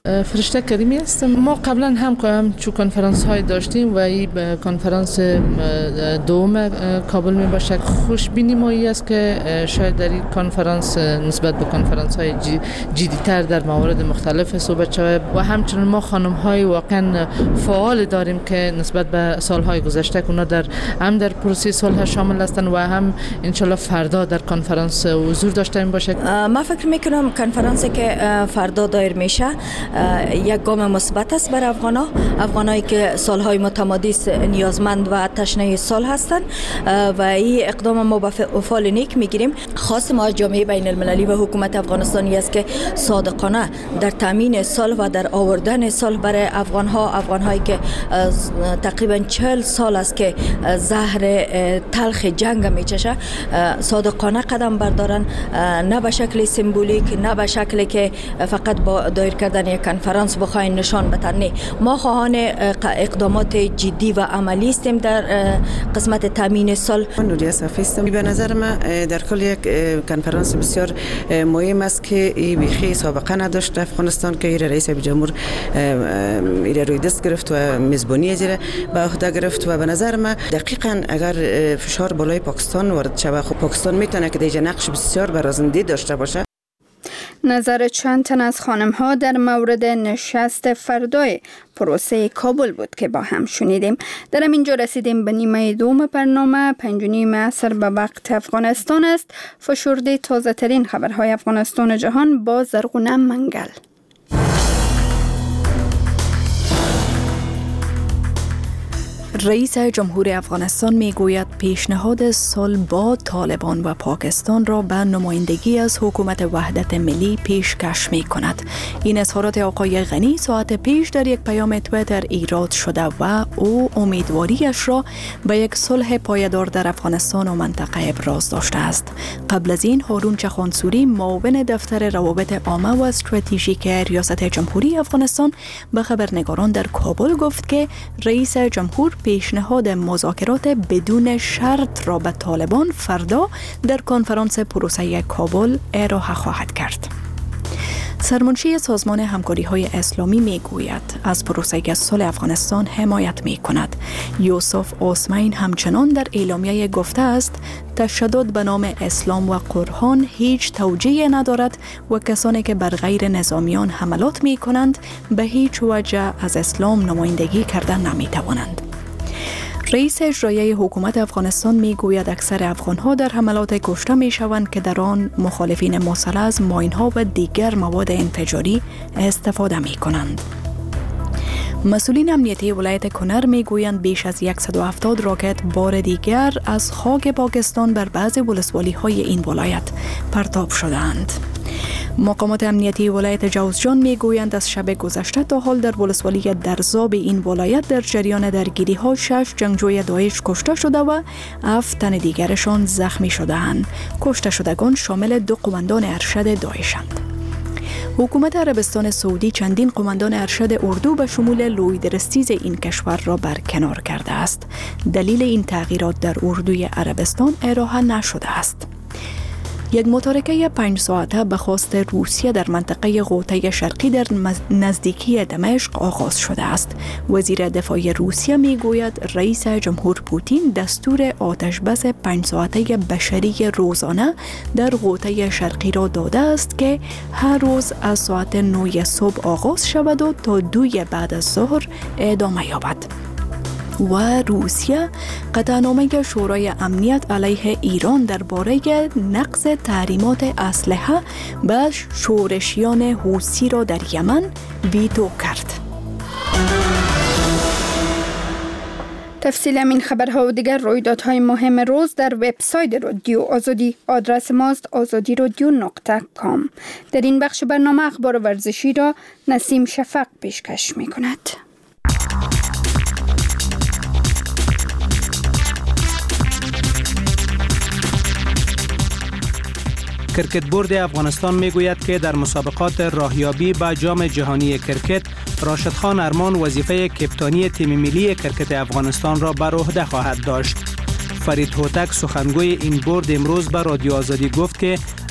فرشته کریمی هستم. ما قبلا هم چو کنفرانس های داشتیم و این کنفرانس دوم کابل می باشه. خوشبینی ما ای است که شاید در این کنفرانس نسبت به کنفرانس های جدی تر در موارد مختلف صحبت شود و همچنین ما خانم های واقعا فعال داریم که نسبت به سالهای گذشته که اونا هم در پروسه صلح شامل هستند و هم انشالله فردا در کنفرانس حضور داشته باشه. ما فکر میکنم کنفرانسی که فردا دایر میشه یک گام مثبت است برای افغانایی که سالهای متمادی نیازمند و تشنه صلح هستند و این اقدام ما به فعال نیک میگیریم. خاص ما از جامعه بین المللی و حکومت افغانستانی است که صادقانه در تامین صلح و در آوردن صلح برای افغانهایی که تقریبا 40 سال است که زهر تلخ جنگ میچشه، صادقانه قدم بردارن، نه به شکل سمبولیک، نه به شکلی که فقط با دایر کردن یک کنفرانس بخواین نشان بدن. ما خواهان اقدامات جدی و عملی هستیم در قسمت تامین صلح. من نوریا صافی هستم. به نظر من در کل یک کنفرانس بسیار مهم است که این بیخی سابقه نداشت افغانستان که رئیس جمهور روی دست گرفت و میزبانی ازیره به عهده گرفت و به نظر من دقیقاً اگر فشار بالای پاکستان وارد شود، خب پاکستان میتونه که دیگه نقش بسیار برازنده داشته باشه. نظر چند تن از خانم ها در مورد نشست فردای پروسه کابل بود که با هم شنیدیم. در اینجا رسیدیم به نیمه دوم برنامه. 5:30 عصر به وقت افغانستان است. فشرده تازه ترین خبرهای افغانستان و جهان با زرغونه منگل. رئیس جمهور افغانستان میگوید پیشنهاد صلح با طالبان و پاکستان را به نمایندگی از حکومت وحدت ملی پیشکش می کند. این اظهارات آقای غنی ساعت پیش در یک پیام توییتر ایراد شده و او امیدواریش را به یک صلح پایدار در افغانستان و منطقه ابراز داشته است. قبل از این هارون چخانسوری معاون دفتر روابط عامه و استراتژیک ریاست جمهوری افغانستان به خبرنگاران در کابل گفت که رئیس جمهور پیشنهاد مذاکرات بدون شرط را به طالبان فردا در کنفرانس پروسه کابل ارائه خواهد کرد. سرمنشی سازمان همکاری‌های اسلامی میگوید از پروسه صلح افغانستان حمایت می‌کند. یوسف اوسمین همچنان در اعلامیه گفته است تشدد به نام اسلام و قرآن هیچ توجیه ندارد و کسانی که بر غیر نظامیان حملات می‌کنند به هیچ وجه از اسلام نمایندگی کردن نمی‌توانند. رئیس اجرایی حکومت افغانستان میگوید اکثر افغانها در حملات کشته میشوند که در آن مخالفین مسلح از ماین‌ها و دیگر مواد انفجاری استفاده میکنند. مسئولین امنیتی ولایت کنر میگویند بیش از 170 راکت بار دیگر از خاک پاکستان بر بعضی ولسوالی‌های این ولایت پرتاب شدند. مقامات امنیتی ولایت جوزجان میگویند از شب گذشته تا حال در ولسوالی درزاب این ولایت در جریان درگیری‌ها 6 جنگجوی داعش کشته شده و 7 تن دیگرشان زخمی شده‌اند. کشته شدگان شامل 2 قماندان ارشد داعش‌اند. حکومت عربستان سعودی چندین قماندان ارشد اردو به شمول لویدرستیز این کشور را برکنار کرده است. دلیل این تغییرات در اردوی عربستان ارائه نشده است. یک متارکه 5 ساعته به خواست روسیه در منطقه غوطه شرقی در نزدیکی دمشق آغاز شده است. وزیر دفاع روسیه میگوید رئیس جمهور پوتین دستور آتشبس 5 ساعته بشری روزانه در غوطه شرقی را داده است که هر روز از ساعت 9 صبح آغاز شود و تا 2 بعد از ظهر ادامه یابد. و روسیه قطعنامه شورای امنیت علیه ایران درباره نقض تحریمات اسلحه به شورشیان حوثی را در یمن ویتو کرد. تفصیل این خبرها و دیگر رویدادهای مهم روز در وبسایت رادیو آزادی. آدرس ماست azadirodio.com. در این بخش برنامه اخبار ورزشی را نسیم شفق پیشکش می کند. کرکت بورد افغانستان میگوید که در مسابقات راهیابی به جام جهانی کرکت راشد خان ارمان وظیفه کپتانی تیم ملی کرکت افغانستان را بر عهده خواهد داشت. فرید هوتک سخنگوی این بورد امروز به رادیو آزادی گفت که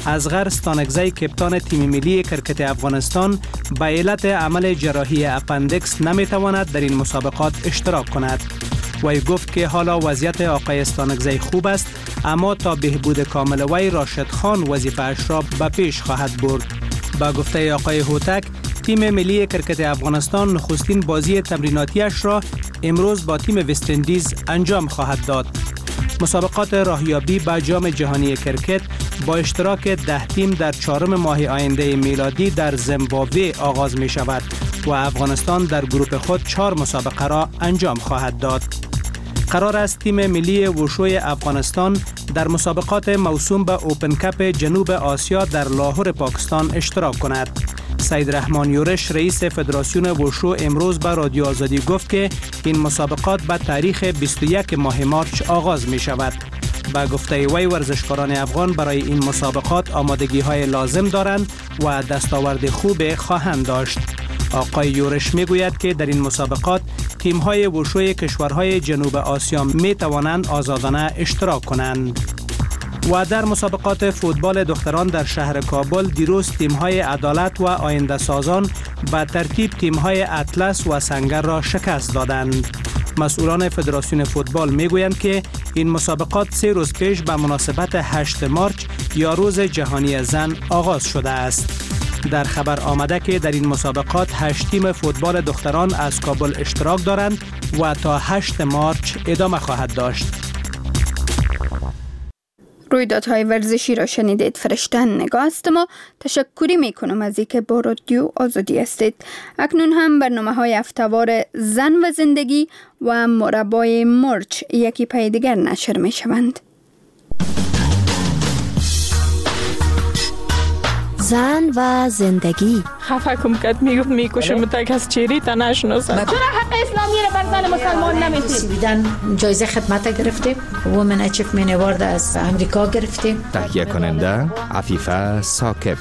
اصغر ستانکزی کپتان تیم ملی کرکت افغانستان به علت عمل جراحی اپندکس نمیتواند در این مسابقات اشتراک کند. وی گفت که حالا وضعیت آقای استانکزی خوب است، اما تا بهبود کامل وی راشد خان وظیفه اش را به پیش خواهد برد. با گفته آقای هوتک، تیم ملی کرکت افغانستان نخستین بازی تمریناتیش را امروز با تیم وست اندیز انجام خواهد داد. مسابقات راهیابی به جام جهانی کرکت با اشتراک 10 تیم در 4 ماه آینده میلادی در زیمبابوه آغاز می شود و افغانستان در گروه خود 4 مسابقه را انجام خواهد داد. قرار است تیم ملی وشوی افغانستان در مسابقات موسوم به اوپن کپ جنوب آسیا در لاهور پاکستان اشتراک کند. سید رحمان یورش رئیس فدراسیون وشو امروز به رادیو آزادی گفت که این مسابقات به تاریخ 21 ماه مارچ آغاز می شود. با گفته وی ورزشکاران افغان برای این مسابقات آمادگی های لازم دارند و دستاورد خوب خواهند داشت. آقای یورش می گوید که در این مسابقات تیم های وشوی کشورهای جنوب آسیا می توانند آزادانه اشتراک کنند. و در مسابقات فوتبال دختران در شهر کابل دیروز تیم‌های عدالت و آینده سازان به ترتیب تیم‌های اطلس و سنگر را شکست دادند. مسئولان فدراسیون فوتبال میگویند که این مسابقات 3 روز پیش به مناسبت 8 مارچ یا روز جهانی زن آغاز شده است. در خبر آمده که در این مسابقات 8 تیم فوتبال دختران از کابل اشتراک دارند و تا 8 مارچ ادامه خواهد داشت. رویدادهای ورزشی را شنیدید. فرشتن نگاه است. ما تشکری میکنم از اینکه با رادیو آزادی هستید. اکنون هم برنامه‌های هفته‌وار زن و زندگی و مربای مرچ یکی پای دیگر نشر میشوند. زن و زندگی. خفه کم کد میگفت میکشم تک از چیری تا نشناسم. چرا حق اسلامی را بر زن مسلمان نمیدید؟ سویدن جایزه خدمت گرفتیم. وومن اچیومنت اوارد از امریکا گرفتیم. تهیه کننده عفیفه ثاقب.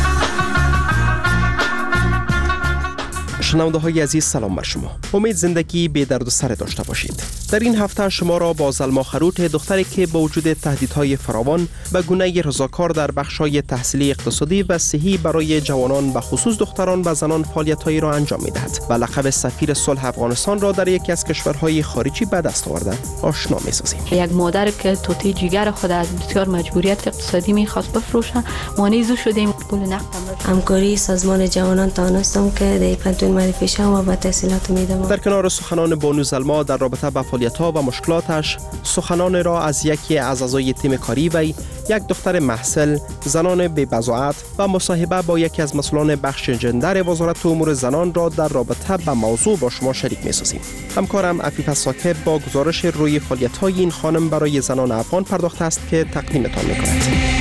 شنونده های عزیز سلام بر شما. امید زندگی بی درد و سر داشته باشید. در این هفته شما را با زلما خروت، دختری که با وجود تهدیدهای فراوان به گونه رضاکار در بخش‌های تحصیلی، اقتصادی و صحی برای جوانان به خصوص دختران و زنان فعالیت‌هایی را انجام می‌دهد و لقب سفیر صلح افغانستان را در یکی از کشورهای خارجی به دست آورده آشنا می‌سازیم. یک مادر که توتی جگر خود از بسیار مجبوریت اقتصادی می‌خواست بفروشه، مانیزو شدیم. پول نقدم همکاری سازمان جوانان تانستم که در پنتون معرفی شدم و به تحصیلات میدم. در کنار سخنان بانو زلما در رابطه با فعالیت‌ها و مشکلاتش، سخنان را از یکی از اعضای تیم کاری وی، یک دختر محصل، زنان بی بضاعت و مصاحبه با یکی از مسئولان بخش جندر وزارت امور زنان را در رابطه با موضوع با شما شریک می‌سازیم. همکارم عفیفه ثاقب با گزارش روی فعالیت‌های این خانم برای زنان افغان پرداخته است که تقدیمتان می‌کند.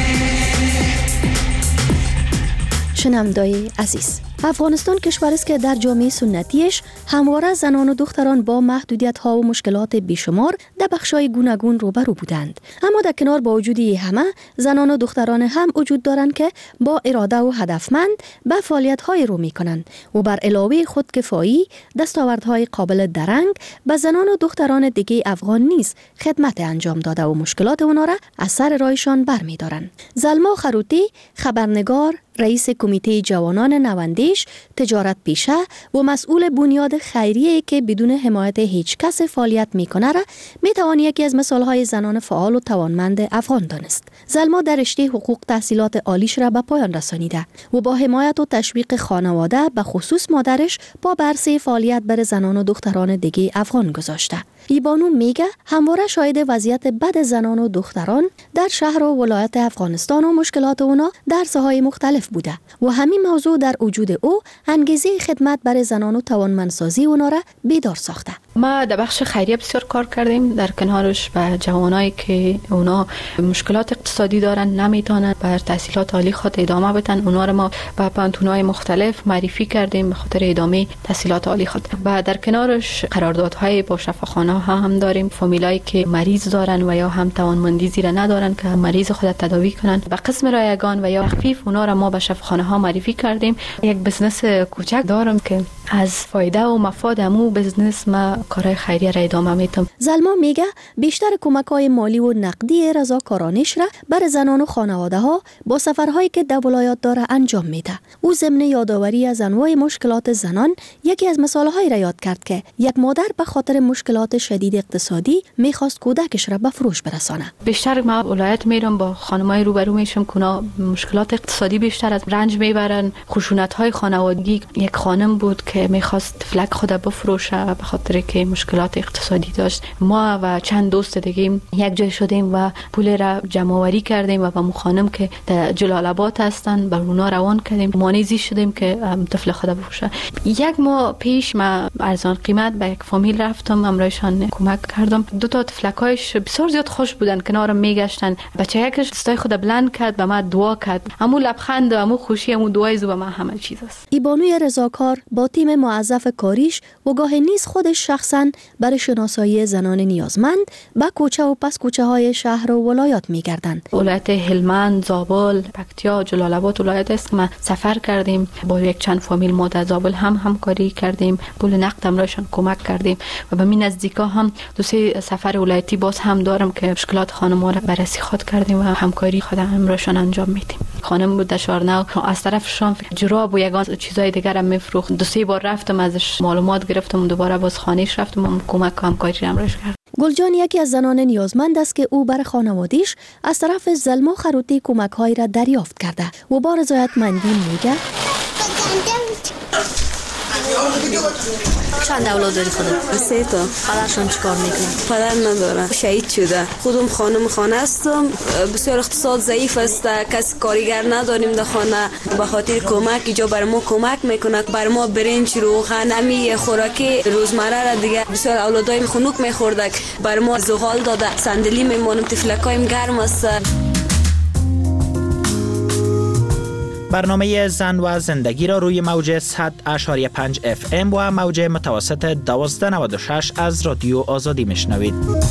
شنونده‌های عزیز، افغانستان کشور است که در جامعه سنتیش همواره زنان و دختران با محدودیت‌ها و مشکلات بیشمار در بخش‌های گوناگون روبرو بودند. اما در کنار با وجود همه، زنان و دختران هم وجود دارند که با اراده و هدفمند به فعالیت‌های رو می‌کنند و بر علاوه خودکفایی، دستاوردهای قابل درنگ به زنان و دختران دیگه افغان نیز خدمت انجام داده و مشکلات آنها را از سر راهشان برمی‌دارند. زلما خروتی، خبرنگار، رئیس کمیته جوانان نوندیش، تجارت پیشه و مسئول بنیاد خیریه که بدون حمایت هیچ کس فعالیت میکنه را میتوان یکی از مثالهای زنان فعال و توانمند افغان دانست. زلما در رشته حقوق تحصیلات عالیش را به پایان رسانیده و با حمایت و تشویق خانواده به خصوص مادرش با برسه فعالیت بر زنان و دختران دیگه افغان گذاشته. بانو میگه همواره شاهد وضعیت بد زنان و دختران در شهر و ولایت افغانستان و مشکلات اونا در ساحات مختلف بوده و همین موضوع در وجود او انگیزه خدمت برای زنان و توانمندسازی اونا را بیدار ساخته. ما در بخش خیریه بسیار کار کردیم، در کنارش به جوانایی که اونا مشکلات اقتصادی دارن، نمیتونن بر تحصیلات عالی خود ادامه بدن، اونا را ما به پانتون‌های مختلف معرفی کردیم به خاطر ادامه تحصیلات عالی خود. و در کنارش قراردادهای با شفاخانه هم داریم، فامیلایی که مریض دارن و یا هم توانمندی زیر ندارن که مریض خود تداوی کنن. به قسم رایگان و یا تخفیف اونا را ما به شفاخانه ها معرفی کردیم. یک بزنس کوچک دارم که از فایده و مفاد امو بزنس ما کارهای خیریه را ادامه میتم. زلما میگه بیشتر کمک‌های مالی و نقدی رضاکارانش را بر زنان و خانواده ها با سفرهایی که در ولایات داره انجام میده. او ضمن یادآوری از انواع مشکلات زنان یکی از مثالهایی را یاد کرد که یک مادر به خاطر مشکلات شدید اقتصادی میخواست کودکش را به فروش برسانه. بیشتر ما ولایت میرم با خانمای روبرو میشم که اونا مشکلات اقتصادی بیشتر از رنج میبرن، خشونت‌های خانوادگی. یک خانم بود که میخواست فلک خود بفروشه به خاطر که مشکلات اقتصادی داشت. ما و چند دوست دیگه یک جای شدیم و پول را جمع آوری کردیم و با خانم که در جلال آباد هستن بر اونا روان کردیم. مانیزی شدیم که طفل خود بفروشه. یک ماه پیش ما ارزان قیمت به یک فامیل رفتم، امرایشان کمک کردم. دو تا طفلکایش بسیار زیاد خوش بودن، کنارم میگشتن. بچه یکش دستای خود بلند کرد به ما دعا کرد. امو لبخند و امو خوشی امو دعای زو به ما همه چیز است. ایبانوی رضاکار با تیم موظف کاریش و گاه نیز خودش شخصاً برای شناسایی زنان نیازمند به کوچه و پس کوچه های شهر و ولایات میگردند. ولایت هلمند، زابل، پکتیا، جلال آباد ولایت است که ما سفر کردیم. با یک چند فامیل ما در زابل هم همکاری کردیم، پول نقد امرایشان کمک کردیم و به می نزدیکا هم دو سه سفر ولایتی باز هم دارم که مشکلات خانم‌ها را بررسی خود کردیم و همکاری خود امرایشان انجام میدیم. خانم بود در شارنو، از طرفشان جراب و یگان چیزای دیگر هم میفروخت. دو سه بار رفتم ازش معلومات گرفتم، دوباره باز خانه‌اش رفتم و کمک و همکاری امرایش کردم. گلجان یکی از زنان نیازمند است که او برای خانواده‌اش از طرف زلما خروتی کمک‌هایی را دریافت کرده و با رضایتمندی میگه چند اولاد داری خودت؟ 3 تا. پدرشان چیکار میکنه؟ پدر نداره، شهید شده. خودم خانم خانه هستم، بسیار اقتصاد ضعیف است، کسی کارگر نداریم در خانه. به خاطر کمک اینجا بر ما کمک میکنه، بر ما برنج، روغن، امی خوراکی روزمره را دیگه. بسیار اولادای خنک میخوردک، بر ما زغال داده، صندلی میمونم، طفلکایم گرم است. برنامه زن و زندگی را روی موج 100.5 FM و موج متوسط 1296 از رادیو آزادی میشنوید.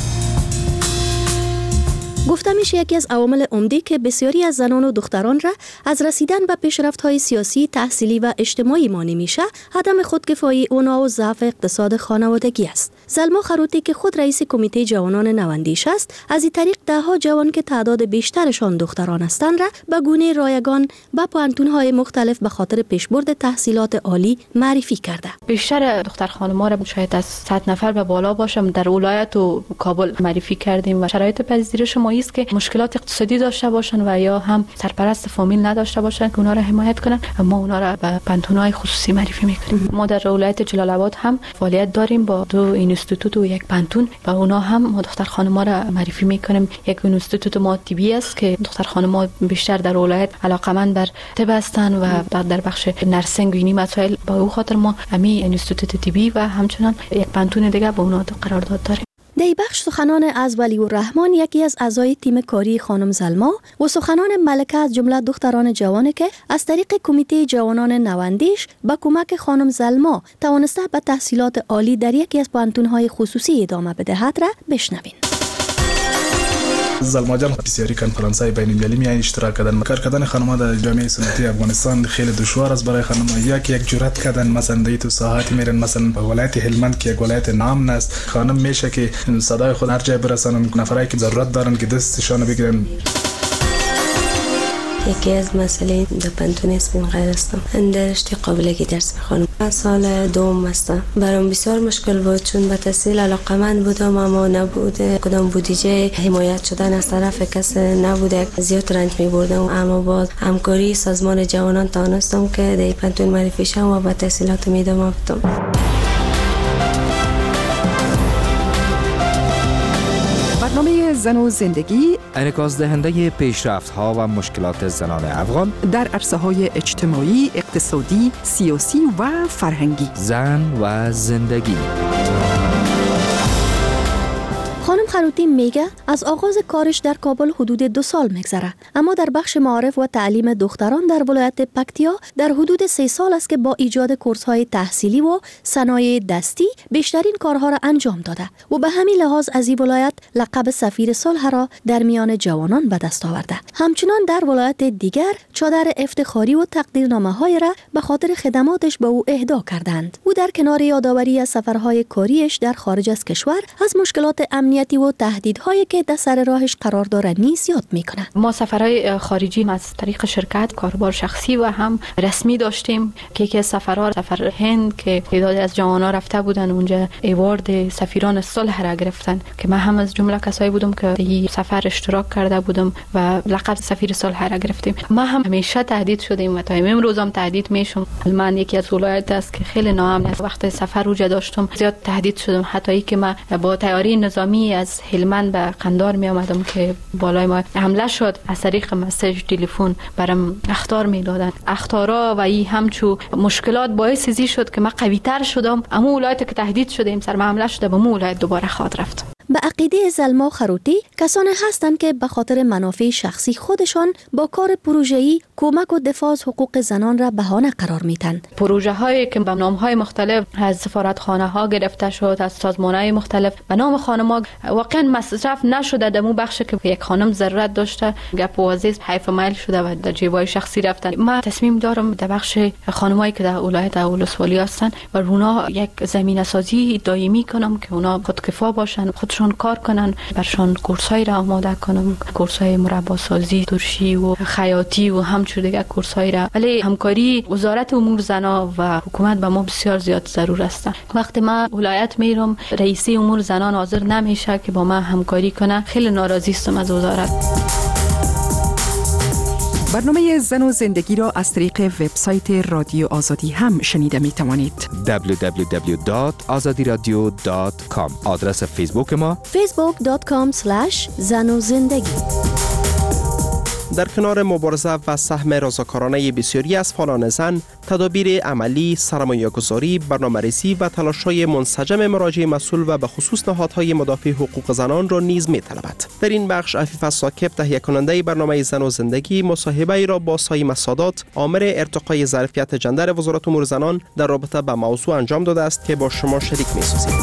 گفته میشه یکی از عوامل عمده که بسیاری از زنان و دختران را از رسیدن به پیشرفت‌های سیاسی، تحصیلی و اجتماعی مانع میشه، عدم خودکفایی اونا و ضعف اقتصاد خانوادگی است. زلما خروتی که خود رئیس کمیته جوانان نواندیش است، از این طریق ده‌ها جوان که تعداد بیشترشان دختران هستند را به گونه رایگان به پانتون‌های مختلف به خاطر پیشبرد تحصیلات عالی معرفی کرده. بیشتر دختر خانم‌ها را شاید از 100 نفر به بالا باشم در ولایت و کابل معرفی کردیم و شرایط پذیرش ما است که مشکلات اقتصادی داشته باشن و یا هم سرپرست فامیل نداشته باشن که اونا را حمایت کنن. ما اونا را به پانتون‌های خصوصی معرفی می‌کنیم. ما در ولایت جلال آباد هم فعالیت داریم با 2 اینستیتوت و یک پانتون و اونا هم ما دختر خانم‌ها را معرفی می‌کنیم. یک اینستیتوت ما طبی است که دختر خانم‌ها بیشتر در ولایت علاقه‌مند بر طب هستند و در بخش نرسینگ و اینی مسائل. با او خاطر ما امی اینستیتوت طبی و همچنان یک پانتون دیگه با اونا قرارداد داریم. در بخش سخنان از ولی الرحمن یکی از اعضای تیم کاری خانم زلما و سخنان ملکه از جمله دختران جوانی که از طریق کمیته جوانان نواندیش با کمک خانم زلما توانسته به تحصیلات عالی در یکی از پانتون‌های خصوصی ادامه بدهد را بشنوین. زلما جان بسیاری کنفرانس‌های بین‌المللی می اشتراک کردن. کار کردن خانم‌ها در جامعه سنتی افغانستان خیلی دشوار است برای خانم‌ها. یک جرأت کردن مثلا در تو ساحات میرن، مثلا ولایت هلمند که یک ولایت نام است، خانم میشه که صدای خود هر جای برسانن، نفرایی که ضرورت دارن که دستشان بگیرن. یکی از مسئله در پانتون اسم غیر هستم. در رشته قابلیت درس میخوانم. سال دوم هستم. برام بسیار مشکل بود چون به تحصیل علاقه‌مند بودم اما نبوده کدام بودجه حمایت شدن از طرف کس نبوده. زیاد رنج می‌بردم اما با همکاری سازمان جوانان توانستم که در پانتون معرفی شدم و به تحصیلات ادامه بدم. برنامه زن و زندگی انعکاس دهنده پیشرفت‌ها و مشکلات زنان افغان در عرصه‌های اجتماعی، اقتصادی، سیاسی و فرهنگی. زن و زندگی. خانم خروتی میگه از آغاز کارش در کابل حدود 2 سال میگذره، اما در بخش معارف و تعلیم دختران در ولایت پکتیا در حدود 3 سال است که با ایجاد کورس‌های تحصیلی و صنایع دستی بیشترین کارها را انجام داده و به همین لحاظ از این ولایت لقب سفیر صلح را در میان جوانان به دست آورده. همچنان در ولایت دیگر چادر افتخاری و تقدیرنامه‌های را به خاطر خدماتش به او اهدا کردند. او در کنار یادآوری از سفرهای کاریش در خارج از کشور از مشکلات امنیتی و تهدیدهایی که در سر راهش قرار داره نیز یاد میکنه. ما سفرهای خارجی از طریق شرکت کاروبار شخصی و هم رسمی داشتیم که یکی از سفرها سفر هند که تعدادی از جوانان رفته بودن اونجا ایوارد سفیران صلح را گرفتن که من هم از جمله کسایی بودم که این سفر اشتراک کرده بودم و لقب سفیر صلح را گرفتیم. ما هم همیشه تهدید شدیم و تا امروز هم تهدید میشم. من یکی از ولایت است که خیلی ناامن است. وقت سفر اوجا داشتم زیاد تهدید شدم، حتی ای که من با تیاری نظامی از هلمند به قندار می آمدم که بالای ما حمله شد، از طریق مسیج تلفن برام اخطار میدادن. اخطارا و این همچو مشکلات باعث زی شد که من قوی تر شدم. اما ولایت که تهدید شدیم سر حمله شده به ولایت دوباره خاط رفتم. به عقیده زلما خروتی کسانی هستند که به خاطر منافع شخصی خودشان با کار پروژه‌ای کمک و دفاع از حقوق زنان را بهانه قرار میدن. پروژه هایی که به نام های مختلف از سفارتخانه ها گرفته شد، از سازمان های مختلف به نام خانم‌ها واقعا مصرف نشده. در اون بخش که یک خانم ضرورت داشته گپ و عزیز حیف میل شده و در جیبای شخصی رفتن. من تصمیم دارم در بخش خانمایی که در ولایت ولسوالی هستن و اونا یک زمینه سازی دائمی کنم که اونا خودکفا باشن، خودشون کار کنن، برشان کورسای را آماده کنم، کورسای مربا سازی، ترشی و خیاطی و همچون دیگه کورسای را. ولی همکاری وزارت امور زنان و حکومت به ما بسیار زیاد ضرور است. وقتی ما ولایت میرم رئیس امور زنان حاضر نمیشه که با ما همکاری کنه، خیلی ناراضی هستم از وزارت. برنامه زن و زندگی را از طریق وبسایت رادیو آزادی هم شنیده می توانید. www.azadiradio.com. آدرس فیسبوک ما facebook.com/zanozindagi. در کنار مبارزه و سهم رضاکارانه بسیاری از فعالان زن، تدابیر عملی، سرمایه‌گذاری، برنامه‌ریزی و تلاش‌های منسجم مراجع مسئول و به خصوص نهادهای مدافع حقوق زنان را نیز می‌طلبد. در این بخش عفیف ساکب تهیه کننده برنامه زن و زندگی مصاحبه‌ای را با سایمه سادات، آمر ارتقای ظرفیت جندر وزارت امور زنان در رابطه با موضوع انجام داده است که با شما شریک می‌سازیم.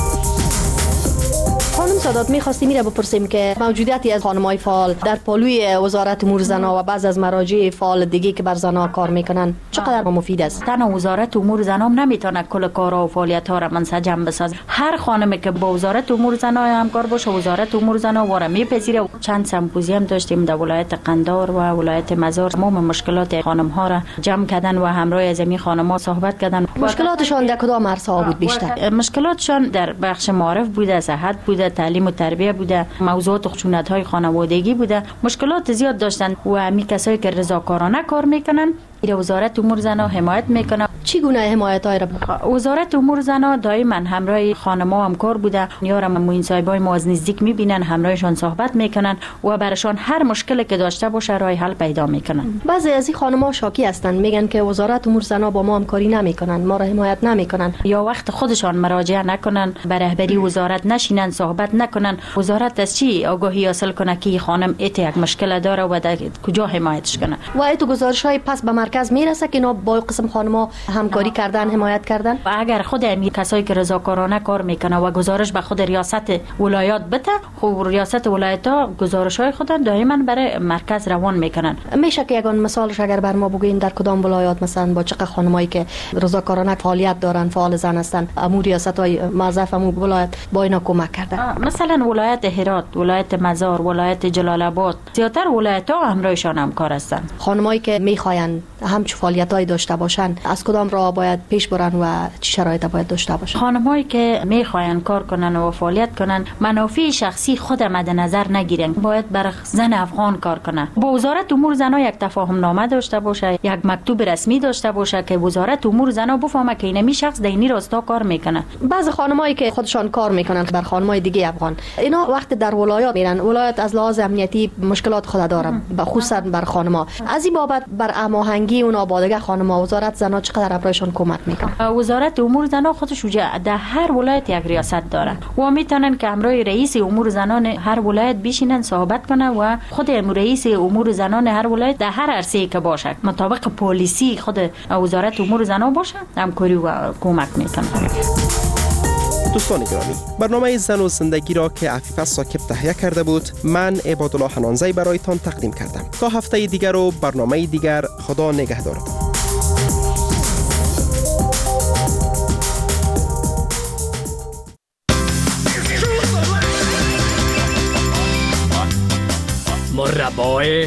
خانم سادات می‌خواستیم میره بپرسیم که موجودیتی از خانم‌های فعال در پالوی وزارت امور زنان و بعض از مراجع فعال دیگه که بر زنان کار میکنن چقدر مفید است؟ تنها وزارت امور زنان نمیتونه کل کارها و فعالیت‌ها را منسجم بسازه. هر خانمی که با وزارت امور زنان همکار باشه، وزارت امور زنان واره میپذیره. چند سمپوزیوم داشتیم در ولایت قندار و ولایت مزار، تمام مشکلات خانم‌ها را جمع کردن و همراه از این خانم‌ها صحبت کردن. مشکلاتشان در کدام عرصه‌ها بود بیشتر؟ مشکلاتشان در بخش معارف بوده، صحت بوده، تعلیم و تربیت بوده، موضوعات خشونت‌های خانوادگی بوده. مشکلات زیاد داشتن و همین کسایی که رضاکارانه کار میکنن ایره وزارت امور زنان حمایت میکنه. چی گونه حمایت‌های را وزارت امور زنان دائما همراه خانم‌ها همکار بوده. یارم موین صاحبای ما از نزدیک میبینن، همراهشان صحبت میکنن و براشون هر مشکلی که داشته باشه راه حل پیدا میکنن. بعضی از این خانم‌ها شاکی هستند، میگن که وزارت امور زنان با ما همکاری نمیکنن، ما را حمایت نمیکنن. یا وقت خودشان مراجعه نکنن، به رهبری وزارت نشینن، صحبت نکنن. وزارت از چی آگاهی حاصل کنه که خانم ایت یک مشکل داره و در کجا حمایتش کنه؟ و ایت گزارش‌های پس به مرکز میرسه که اینا با قسم خانم‌ها همکاری کردن، حمایت کردن. و اگر خود همین کسایی که رضاکارانه کار میکنه و گزارش به خود ریاست ولایات بده، خب ریاست ولایت‌ها گزارش‌های خود دائما برای مرکز روان میکنن. میشه که یگان مثالش اگر بر ما بگین در کدام ولایات مثلا با چقدر خانمایی که رضاکارانه فعالیت دارن، فعال زن هستن، امور ریاست‌های موظف امور ولایت با اینا کمک کردن؟ مثلا ولایت هرات، ولایت مزار، ولایت جلال آباد، زیاتر ولایت‌ها همراهشان همکار هستن. خانمایی که میخواین همچون فعالیت‌های داشته باشن از کدام راه باید پیش برن و چه شرایط باید داشته باشن؟ خانمایی که میخواین کار کنن و فعالیت کنن منافع شخصی خود مد نظر نگیرن، باید بر زن افغان کار کنن. با وزارت امور زنان یک تفاهم نامه داشته باشه، یک مکتوب رسمی داشته باشه که وزارت امور زنان بفهمه که این شخص در این راستا کار میکنه. بعضی خانمایی که خودشان کار میکنن بر خانمای دیگه افغان، اینا وقتی در ولایات میرن، ولایت از لحاظ امنیتی مشکلات خود داره، خصوصا بر خانم‌ها. از این بابت بر هماهنگی اونا با دیگه خانم‌ها وزارت زنان چقدر بهشون کمک میکنه. وزارت امور زنان خودش در هر ولایت یک ریاست داره و میتونن که همراه رئیس امور زنان هر ولایت بشینن صحبت کنه و خود رئیس امور زنان هر ولایت در هر عرصه‌ای که باشه مطابق پالیسی خود وزارت امور زنان باشه همکاری و کمک میکنه. دوستان گرامی، برنامه زن و زندگی را که عفیفه ساکب تهیه کرده بود، من عبادالله حنانزی برایتان تقدیم کردم. تا هفته دیگر و برنامه دیگر، خدا نگهدارتان. مربای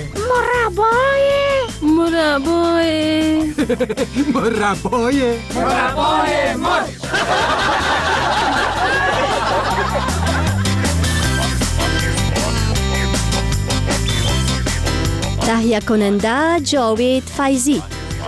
مر تهیه کننده جاوید فیضی.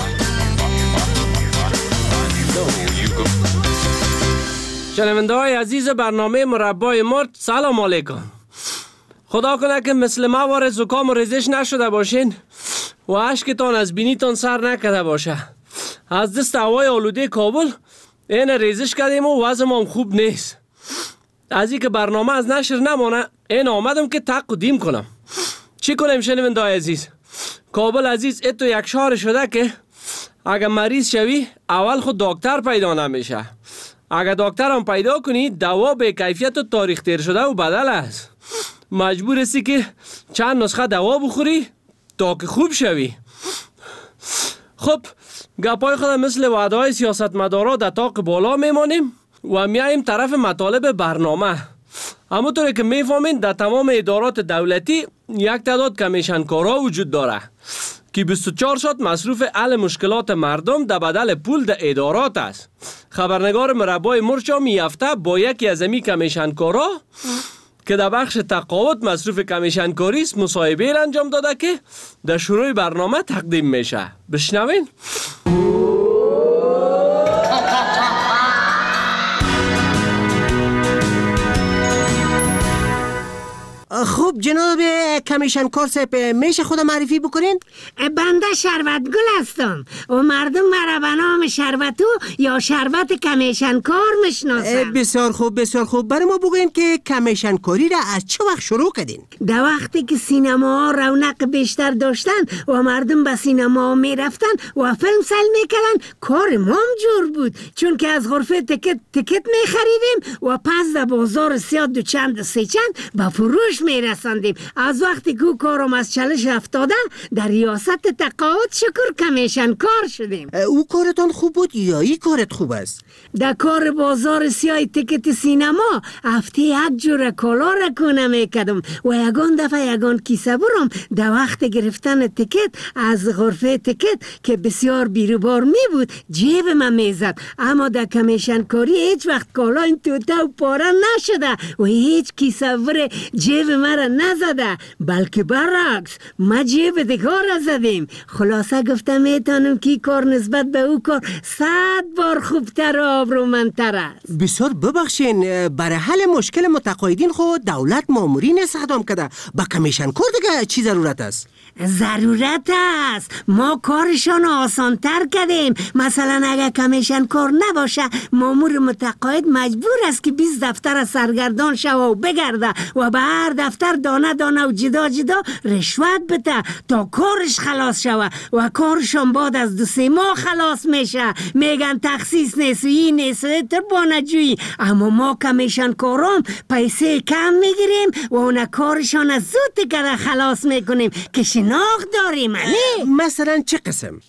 شنونده های عزیز برنامه مربای مرد، سلام علیکم. خدا کنه که مثل ما وارد زکام و ریزش نشده باشین و اشکتان از بینیتان سر نکده باشه. از دست هوای آلوده کابل این ریزش کردیم و وضعم خوب نیست. از این که برنامه از نشر نمانه این آمدم که تقدیم کنم. چی کنیم شنونده های عزیز؟ کابل عزیز اتو یک شهر شده که اگر مریض شوی اول خود دکتر پیدا نمیشه. اگر دکتر هم پیدا کنی دوا به کیفیت و تاریخ تیر شده و بدل است. مجبور هستی که چند نسخه دوا بخوری تا که خوب شوی. خب گپای خود مثل وعده های سیاستمدارا در طاق بالا میمانیم و میاییم طرف مطالب برنامه. همونطوری که میفهمین در تمام ادارات دولتی یک تعداد کمیشنکارا وجود داره که 24 ساعت مصروف حل مشکلات مردم در بدل پول در ادارات است. خبرنگار مربای مرچا می هفته با یکی از امی کمیشنکارا که در بخش تقاعد مصروف کمیشنکاری است مصاحبه انجام داده که در شروع برنامه تقدیم میشه. بشنوین. خب جناب کمیشنکار صاحب میشه خود معرفی بکنین؟ بنده شربت گل هستم و مردم مرا به نام شربتو یا شربت کمیشنکار میشناسن. بسیار خوب بسیار خوب. برای ما بگوین که کمیشنکاری را از چه وقت شروع کردین؟ در وقتی که سینما رونق بیشتر داشتن و مردم به سینما میرفتن و فیلم سل میکردن کار ما جور بود، چون که از غرفه تکت میخریدیم و پس در بازار سیاه دو چند سه چند به فروش میرساندیم. از وقتی که کارم از چالش افتاده در ریاست تقاعد شکر کمیشنکار شدیم. او کارتان خوب بود یا این کارت خوب است؟ در کار بازار سیاه تکت سینما هفته یک جور کالا را کنه میکدم و یگان دفعه یگان کیسه برم در وقت گرفتن تکت از غرفه تکت که بسیار بیروبار می بود جیب من میزد. اما در کمیشنکاری هیچ وقت کالا این توته و پاره نشده و هیچ کیسه بر جیب مرا نزده، بلکه برعکس ما جیب دکار زدیم. خلاصه گفتم میتونم که کار نسبت به او کار 100 بار خوبتر و آبرومندتر است. بسیار ببخشین، برای حل مشکل متقاعدین خود دولت مامورین استخدام کرده، با کمیشنکار دیگه چی ضرورت است؟ ضرورت است ما کارشان آسانتر کردیم. مثلا اگر کمیشنکار نباشه مامور متقاعد مجبور است که 20 دفتر سرگردان شوه و بگرده و به هر دفتر دانه دانه و جدا جدا رشوت بده تا کارش خلاص شوه و کارشان بعد از 2-3 ماه خلاص میشه. میگن تخصیص نیست و این نیست و تربانجویی. اما ما کمیشنکاران پیسه کم میگیریم و اون کارشان از زود که خلاص میکنیم که شناخت داریم. مثلا چه قسم؟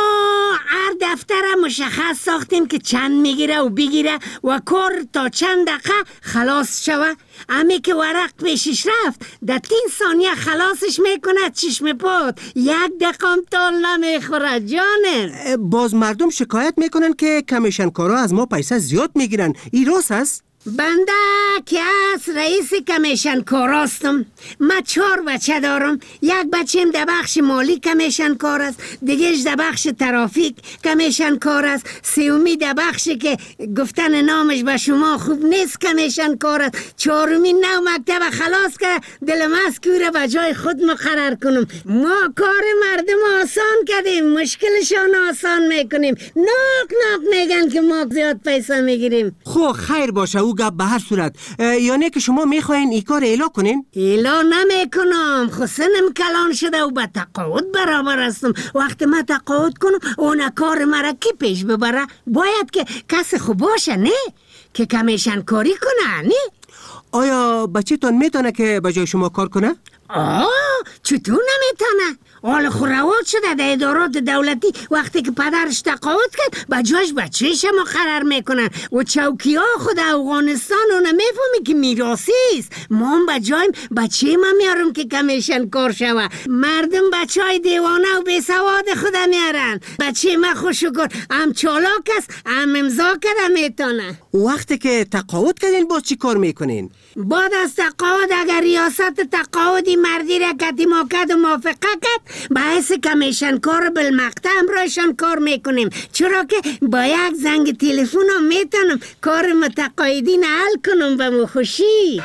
ما هر دفتر مشخص ساختیم که چند میگیره و بگیره و کار تا چند دقیقه خلاص شوه. امی که ورق پیشش رفت در 3 ثانیه خلاصش میکنه چشم پات 1 دقیقه تال نمیخوره جانم. باز مردم شکایت میکنن که کمیشنکارا از ما پیسه زیاد میگیرن، این راست است؟ بنده که از رئیس کمیشن کار هستم. من 4 بچه دارم. یک بچیم در بخش مالی کمیشن کار است، دیگهش در بخش ترافیک کمیشن کار است، سومی در بخشی که گفتن نامش به شما خوب نیست کمیشن کار است، 4می نو مکتب خلاص کرد. دلم است که او را به جای خود مقرر کنم. ما کار مردم آسان کردیم، مشکلشان آسان میکنیم. ناک میگن که ما زیاد پیسه میگیریم. خب خیر باشه، او گپ به هر صورت. یعنی که شما میخواین این کار اعلان کنین؟ اعلان نمیکنم، خود سنم کلان شده و به تقاعد برابر هستم. وقتی من تقاعد کنم اون کار مرا کی پیش ببره؟ باید که کس خوب باشه، نه که کمیشن کاری کنه، نه؟ آیا بچه تان میتونه که به جای شما کار کنه؟ چطور نمیتونه؟ حال خوروات شده در ادارات دولتی. وقتی که پدرش تقاعد کرد به جاش بچهش مقرر میکنن و چوکی ها خود افغانستان اونه میفهمی که میراثی است. ما هم به جایم بچه ما میارم که کمیشن کار شوه. مردم بچه های دیوانه و بیسواد خود میارن. بچه ما خوشکر هم چالاک است هم امضا کرده میتونه. وقتی که تقاعد کردین باز چی کار میکنین؟ بعد از تقاعد اگر ریاست تقاعدی مردی را کتیما کرد و موافقه کرد به حیث کمیشن کار بالمقطع همراهشان کار میکنیم، چرا که با یک زنگ تلفن هم میتونم کار متقاعدین حل کنم به مخوشی.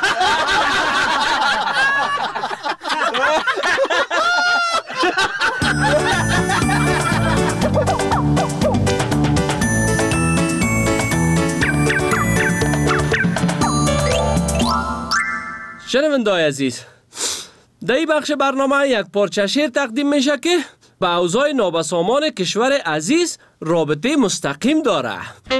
شنونده‌های عزیز، در این بخش برنامه یک پارچه شعر تقدیم میشه که به اوضاع نابسامان کشور عزیز رابطه مستقیم داره.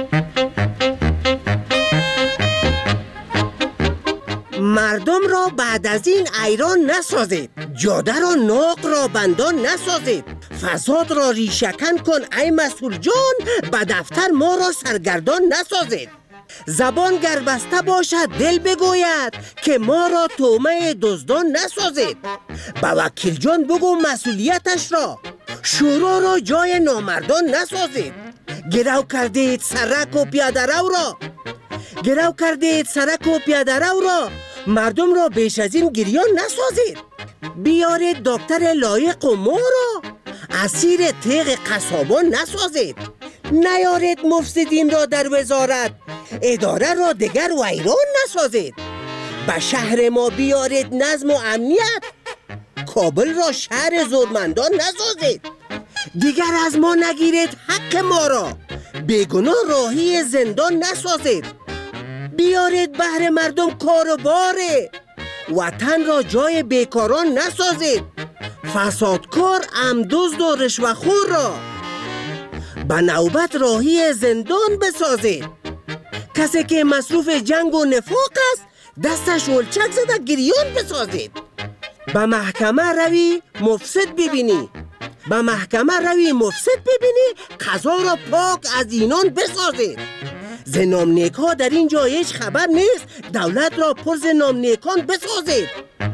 مردم را بعد از این ایران نسازید، جاده را ناق را بندان نسازید، فساد را ریشه‌کن کن ای مسئول جان، به دفتر ما را سرگردان نسازید. زبان گر بسته باشد دل بگوید که ما را تومه دزدان نسازید. به وکیل جان بگو مسئولیتش را، شورا را جای نامردان نسازید. گرو کردید سرک و پیاده رو را، گرو کردید سرک و پیاده رو را، مردم را بیش از این گریان نسازید. بیارید دکتر لایق و ما را، اسیر تیغ قصابان نسازید. نیارید مفسدین را در وزارت، اداره را دیگر ویران نسازید. به شهر ما بیارید نظم و امنیت، کابل را شهر زورمندان نسازید. دیگر از ما نگیرید حق ما را، بیگناه راهی زندان نسازید. بیارید بهر مردم کار و باره، وطن را جای بیکاران نسازید. فسادکار دزد و رشوه‌خور را به نوبت راهی زندان بسازید. کسی که مصروف جنگ و نفاق است دستش ولچک زده گریان بسازید. به محکمه روی مفسد ببینی، به محکمه روی مفسد ببینی، قضا را پاک از اینان بسازید. ز نامنیک ها در اینجا هیچ خبر نیست، دولت را پر ز نامنیکان بسازید.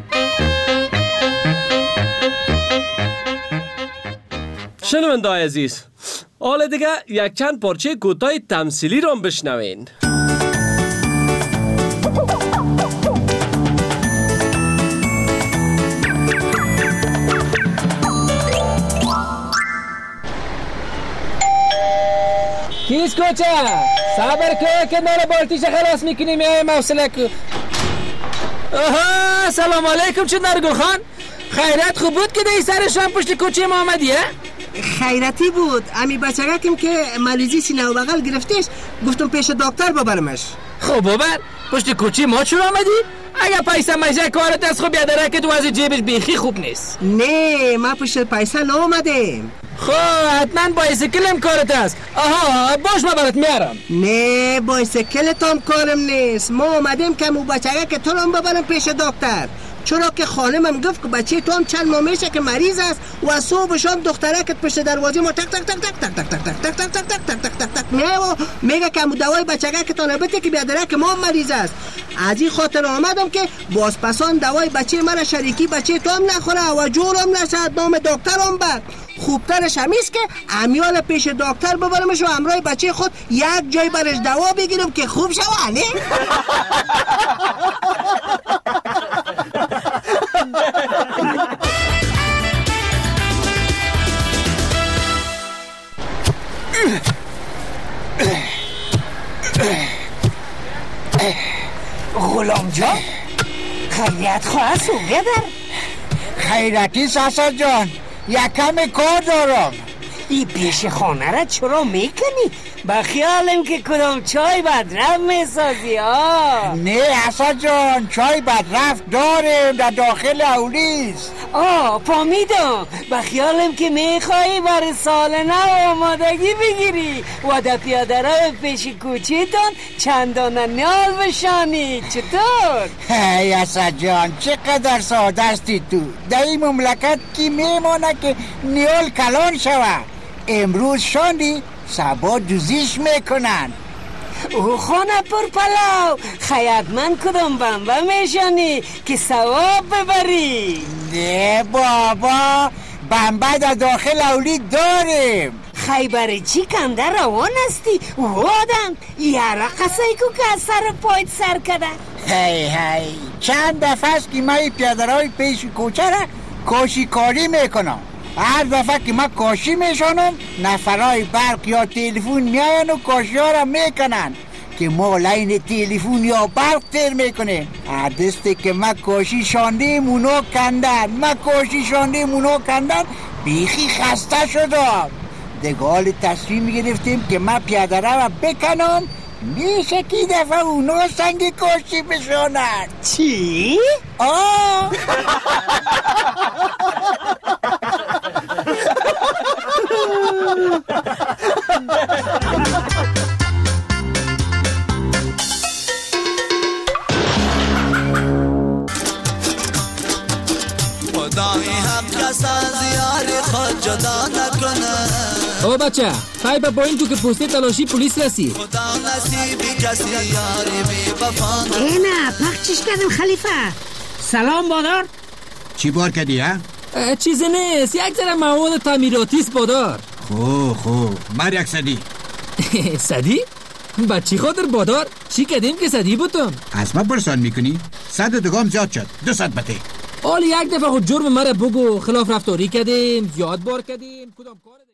شنونده‌های عزیز، حالا دیگه یک چند پارچه کوتاه تمثیلی را بشنوین. کیس کوچه صبر که کنار بالتیش خلاص میکنیم یا موصله که. آها سلام علیکم چندر گل خان، خیرت خوب بود که دی سرشان پشت کوچه ما آمدیه؟ خیرتی بود، امی بچگکم که مریضی سینه و بغل گرفتش، گفتم پیش دکتر ببرمش. خب ببر، پشت کوچه ما چرا آمدی؟ اگه پیسه میشه کارت از خوب یادره که تو از جیبش بیخی خوب نیست. نه ما پشت پیسه نامدیم. خب حتما بایسکلم کارت است. آها باش ما برات میارم. نه بایسکلت هم کارم نیست، ما آمدیم که مو بچگه که تو هم ببرم پیش دکتر، چرا که خانمم گفت که بچه تو هم چند ماه میشه که مریض است و صبح شام دخترکت پشت دروازه ما تک تک تک تک تک تک تک تک تک تک تک تک تک تک تک میگه که دوای بچگه که تا نبته که بیادره که ما مریض است. از این خاطر آمدم که بازپسان دوای بچه مرا شریکی بچه تو هم نخوره و جورم نشد، نام دکترم بر. خوبترش همیست که امیال پیش دکتر ببرمش و همراه بچه خود یک جای برش دوا بگیرم که خوب شوه نه؟ غلام جان خیریت خواه سوگدر خیرتی ساسا جان یکم کار دارم. ای پیش خانه را چرا میکنی؟ با خیالم که کدام چای بدرفت میسازی ها. نه حسن جان چای بدرفت داریم در داخل اولیست. فهمیدم. با خیالم که میخوایی برای سال نو آمادگی بگیری و در پیاده رو پیش کوچیتان چندانه نیال بشانی. چطور؟ هی حسن جان چقدر ساده استی تو. در این مملکت کی میمانه که نیال کلان شود. امروز شاندی سبا دوزیش میکنن. او خانه پر پلاو خیاد من کدام بمبه میشانی که ثواب ببری. نه بابا بمبه در داخل اولید داریم. خیبر چی کنده روان استی؟ وادم یارا قصای کو که از سر پایت سر کده. هی چند دفعه است که من پیادرهای پیش کوچه را کاشی کاری میکنم. هر دفعه که من کاشی میشانم نفرای برق یا تلفن میاین و کاشی ها را میکنن که ما لین تلفن یا برق تیر میکنه. هر دسته که من کاشی شاندیم اونا کندن بیخی خسته شدم. دگال تصمیم گرفتیم که من پیاده را بکنم میشه که دفعه اونا سنگ کاشی بشانن. چی؟ او بچه خیلی با این تو که پوسته تلاشی پلیس رسی. نه پخچش کردم خلیفه. سلام بادار. چی بار کردی ها؟ چیزی نیست یک ذره مواد تعمیراتیست بادار. خوب مر یک صدی. صدی؟ بچی خاطر بادار چی کردیم که صدی بودم؟ از ما پرسان میکنی؟ 100 دگام زیاد شد 200 بته. حالی یک دفعه خود جرم مرا بگو خلاف رفتاری کردیم زیاد بار کردیم کدام کار